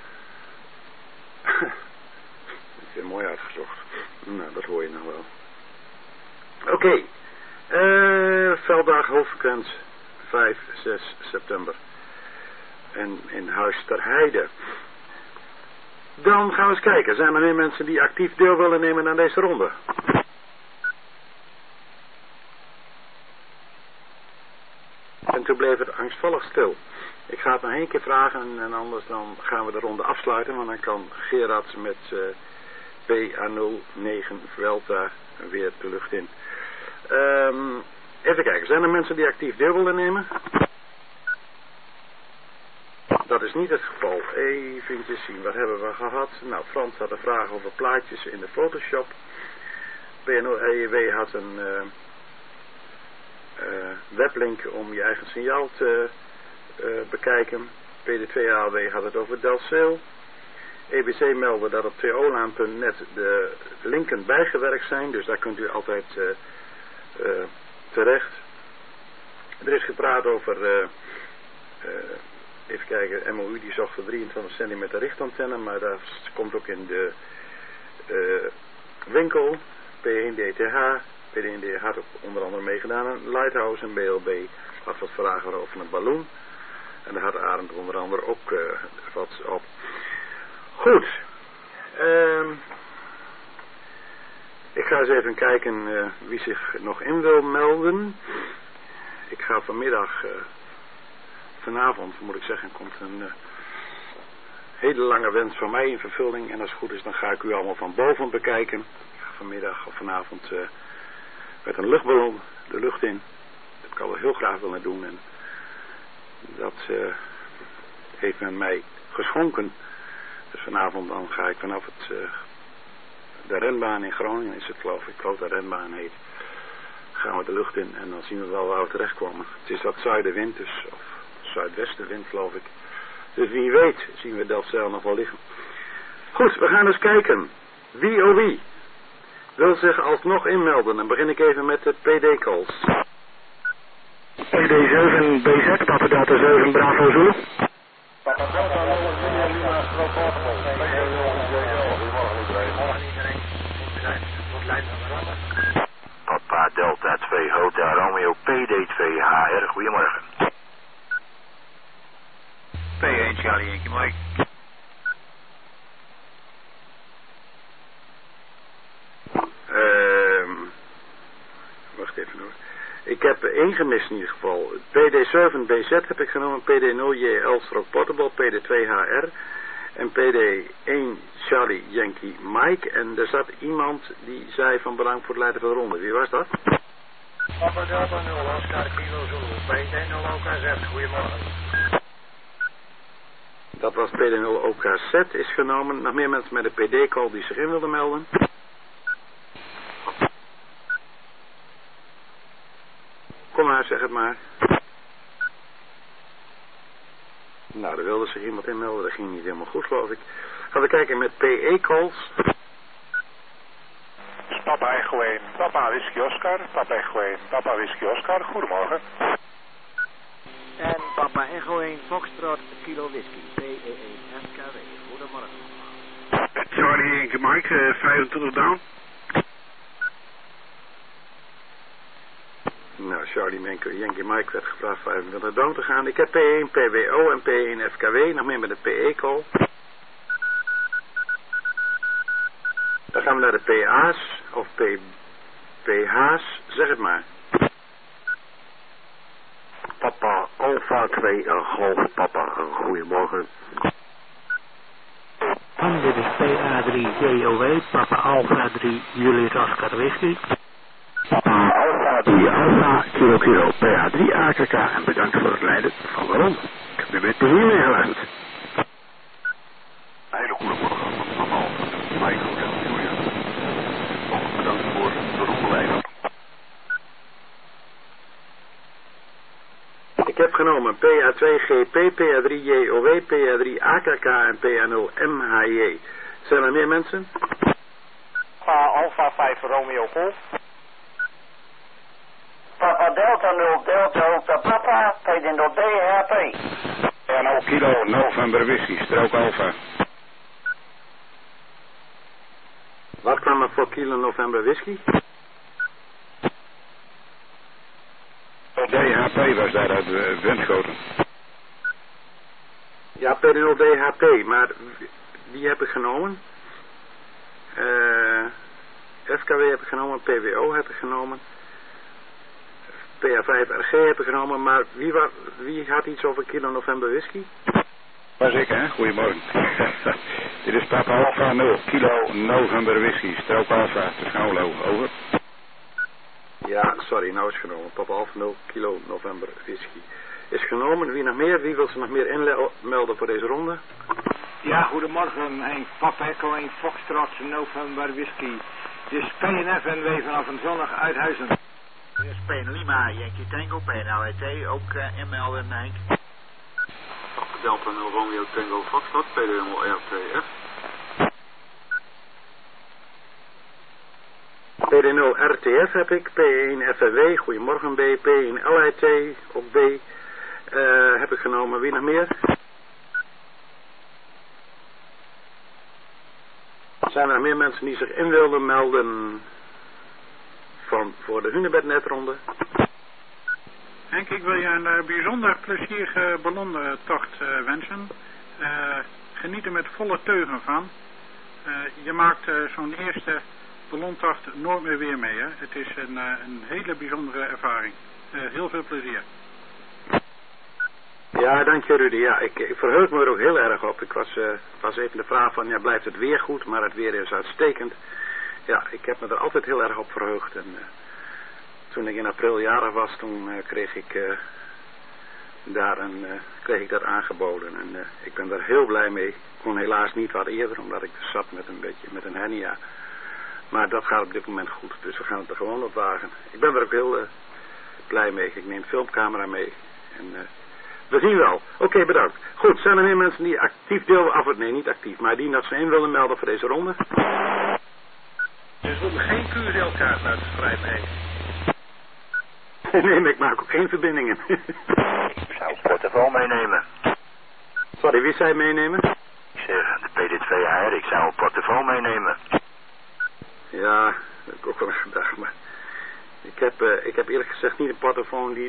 Dat is weer mooi uitgezocht. Nou, dat hoor je nog wel. Oké. Velddag hoofdfrequent 5, 6 september. En in Huis ter Heide. Dan gaan we eens kijken. Zijn er meer mensen die actief deel willen nemen aan deze ronde? En toen bleef het angstvallig stil. Ik ga het nog 1 keer vragen en anders dan gaan we de ronde afsluiten. Want dan kan Gerard met PA09 Vuelta weer de lucht in. Even kijken, zijn er mensen die actief deel willen nemen? Dat is niet het geval. Even zien, wat hebben we gehad? Nou, Frans had een vraag over plaatjes in de Photoshop. PNO-EEW had een weblink om je eigen signaal te bekijken. PD2AW had het over Delcel. EBC meldde dat op TOLAN.net de linken bijgewerkt zijn, dus daar kunt u altijd terecht. Er is gepraat over, even kijken, MOU die zocht voor 23 centimeter richtantenne, maar dat komt ook in de winkel. P1DTH, PD1D had ook onder andere meegedaan. En Lighthouse en BLB had wat vragen over een ballon. En daar had Arend onder andere ook wat op. Goed. Ik ga eens even kijken wie zich nog in wil melden. Ik ga vanavond moet ik zeggen, komt een hele lange wens van mij in vervulling. En als het goed is, dan ga ik u allemaal van boven bekijken. Ik ga vanmiddag of vanavond met een luchtballon de lucht in. Dat heb ik al heel graag willen doen. En dat heeft men mij geschonken. Dus vanavond dan ga ik vanaf de renbaan in Groningen, is het geloof ik dat de renbaan heet, gaan we de lucht in en dan zien we wel waar we terechtkomen. Het is wat zuidenwind, dus, of zuidwestenwind geloof ik. Dus wie weet zien we Delfzijl nog wel liggen. Goed, we gaan eens kijken. Wie oh wie wil zich alsnog inmelden? Dan begin ik even met de PD-calls. PD7 BZ, Papa Delta 7 Bravo Zulu. Papa Delta 0 Lima Papa Delta 2 Hotel Romeo PD2HR, goedemorgen. P1 Charlie Yankee Mike. Wacht even hoor. Ik heb één gemist in ieder geval. PD7 BZ heb ik genomen, PD0 JL-Portable, PD2HR en PD1 Charlie Yankee Mike. En er zat iemand die zei van belang voor het leiden van de ronde. Wie was dat? Papa Delta 0 Oscar Kilo Zulu, PD0 OKZ, goedemorgen. Dat was PD0 OKZ is genomen. Nog meer mensen met de PD-call die zich in wilden melden. Kom maar, zeg het maar. Nou, er wilde zich iemand inmelden. Dat ging niet helemaal goed, geloof ik. Gaan we kijken met PE-calls. Papa Echo 1, Papa Whisky Oscar, Papa Echo 1, Papa Whisky Oscar, goedemorgen. En Papa Echo 1 Foxtrot Kilo Whisky, PE1 SKW, goedemorgen. Charlie Yankee Mike, 25 down. Nou, Charlie Yankee Mike werd gevraagd 25 down te gaan. Ik heb P1 PWO en P1 FKW, nog meer met de PE-call. Dan gaan we naar de PA's, of PH's, zeg het maar. Papa Alpha 2 Golf Papa, goedemorgen. En dit is PA3 JOW, Papa Alpha 3 Julius Oscar Whisky. Papa Alpha 3 Alpha Kilo Kilo PA3 AKK en bedankt voor het leiden van de ronde. Ik heb u met plezier meegeluisterd. Een hele goede morgen van Papa Alpha, Mike Hotel Julius. Bedankt voor de rondleiding. Ik heb genomen PA2 GP, PA3 JOW, PA3 AKK en PA0 MHJ. Zijn er meer mensen? Alpha 5 Romeo Golf. Papa Delta 0 Delta Hotel Papa, PD0 DHP. PA0 Kilo November Whisky, strook Alpha. Wat kwam er voor Kilo November Whisky? DHP was daar uit Winschoten. Ja, PD0 DHP, maar die heb ik genomen. FKW heb ik genomen, PWO heb ik genomen. PA5 RG heb ik genomen, maar wie had iets over Kilo November Whisky? Was ik, hè? Goedemorgen. Dit is Papa Alpha 0, Kilo November Whisky, strook Alpha, te Schouwlo, over. Ja, sorry, nou is genomen. Papa Alpha 0, Kilo November Whisky. Is genomen, wie nog meer? Wie wil zich nog meer inmelden voor deze ronde? Ja, goedemorgen. Een Papa Echo 1 Foxtrot November Whisky. Dit is PNF NW vanaf een zonnig Uithuizen. Dit is PN Lima, Yankee Tango, PNLET, ook inmelden, Henk. Delta 0 Romeo Tango Foxtrot, PD0 RTF. PD0 RTF heb ik, P1 FW, goedemorgen B, P1 LIT, op B, heb ik genomen. Wie nog meer? Zijn er nog meer mensen die zich in wilden melden voor de Hunebed-netronde? Henk, ik wil je een bijzonder plezierige ballontocht wensen. Geniet er met volle teugen van. Je maakt zo'n eerste ballontocht nooit meer weer mee. Hè? Het is een hele bijzondere ervaring. Heel veel plezier. Ja, dank je Rudy. Ja, ik verheug me er ook heel erg op. Ik was even de vraag van, ja, blijft het weer goed? Maar het weer is uitstekend. Ja, ik heb me er altijd heel erg op verheugd. En toen ik in april jarig was, toen kreeg ik dat aangeboden. En ik ben daar heel blij mee. Ik kon helaas niet wat eerder, omdat ik zat met een hernia. Maar dat gaat op dit moment goed. Dus we gaan het er gewoon op wagen. Ik ben er ook heel blij mee. Ik neem filmcamera mee. En we zien wel. Oké, bedankt. Goed, zijn er meer mensen die actief deel... Nee, niet actief, maar die dat ze in willen melden voor deze ronde? Dus we hoeven geen QSL-kaart uit te schrijven, Henk. Nee, maar ik maak ook geen verbindingen. Ik zou een portofoon meenemen. Sorry, wie zei meenemen? Ik zeg, de PD2HR, ik zou een portofoon meenemen. Ja, dat heb ik ook wel gedacht, maar... Ik heb eerlijk gezegd niet een portofoon die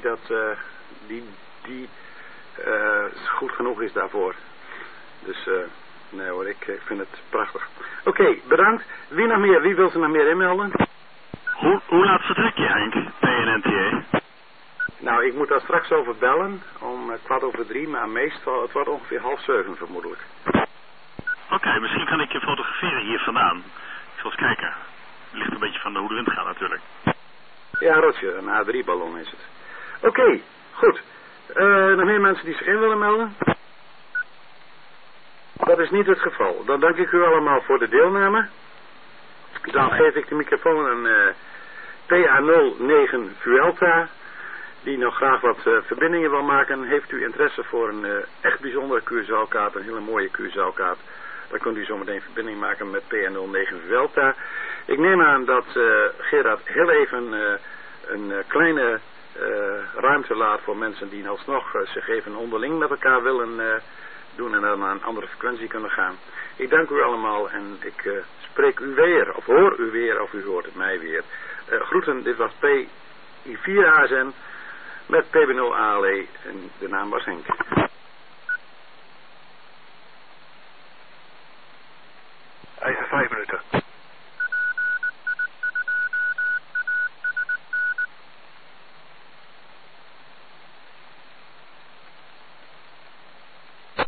goed genoeg is daarvoor. Dus, nee hoor, ik vind het prachtig. Oké, bedankt. Wie nog meer? Wie wil ze nog meer inmelden? Hoe laat vertrek je, Henk? PNNTA? Nou, ik moet daar straks over bellen, om 3:15, maar meestal, het wordt ongeveer 6:30 vermoedelijk. Oké, misschien kan ik je fotograferen hier vandaan. Ik zal eens kijken. Het ligt een beetje van hoe de wind gaat natuurlijk. Ja, Roger, een A3-ballon is het. Oké, goed. Nog meer mensen die zich in willen melden? Dat is niet het geval. Dan dank ik u allemaal voor de deelname. Dan geef ik de microfoon aan PA09 Vuelta, die nog graag wat verbindingen wil maken. Heeft u interesse voor een echt bijzondere QSL-kaart, een hele mooie QSL-kaart, dan kunt u zometeen verbinding maken met PA09 Vuelta. Ik neem aan dat Gerard heel even een kleine ruimte laat voor mensen die alsnog zich even onderling met elkaar willen doen en dan naar een andere frequentie kunnen gaan. Ik dank u allemaal en ik spreek u weer, of hoor u weer, of u hoort het mij weer. Groeten, dit was P4ASN met PB0ALE en de naam was Henk.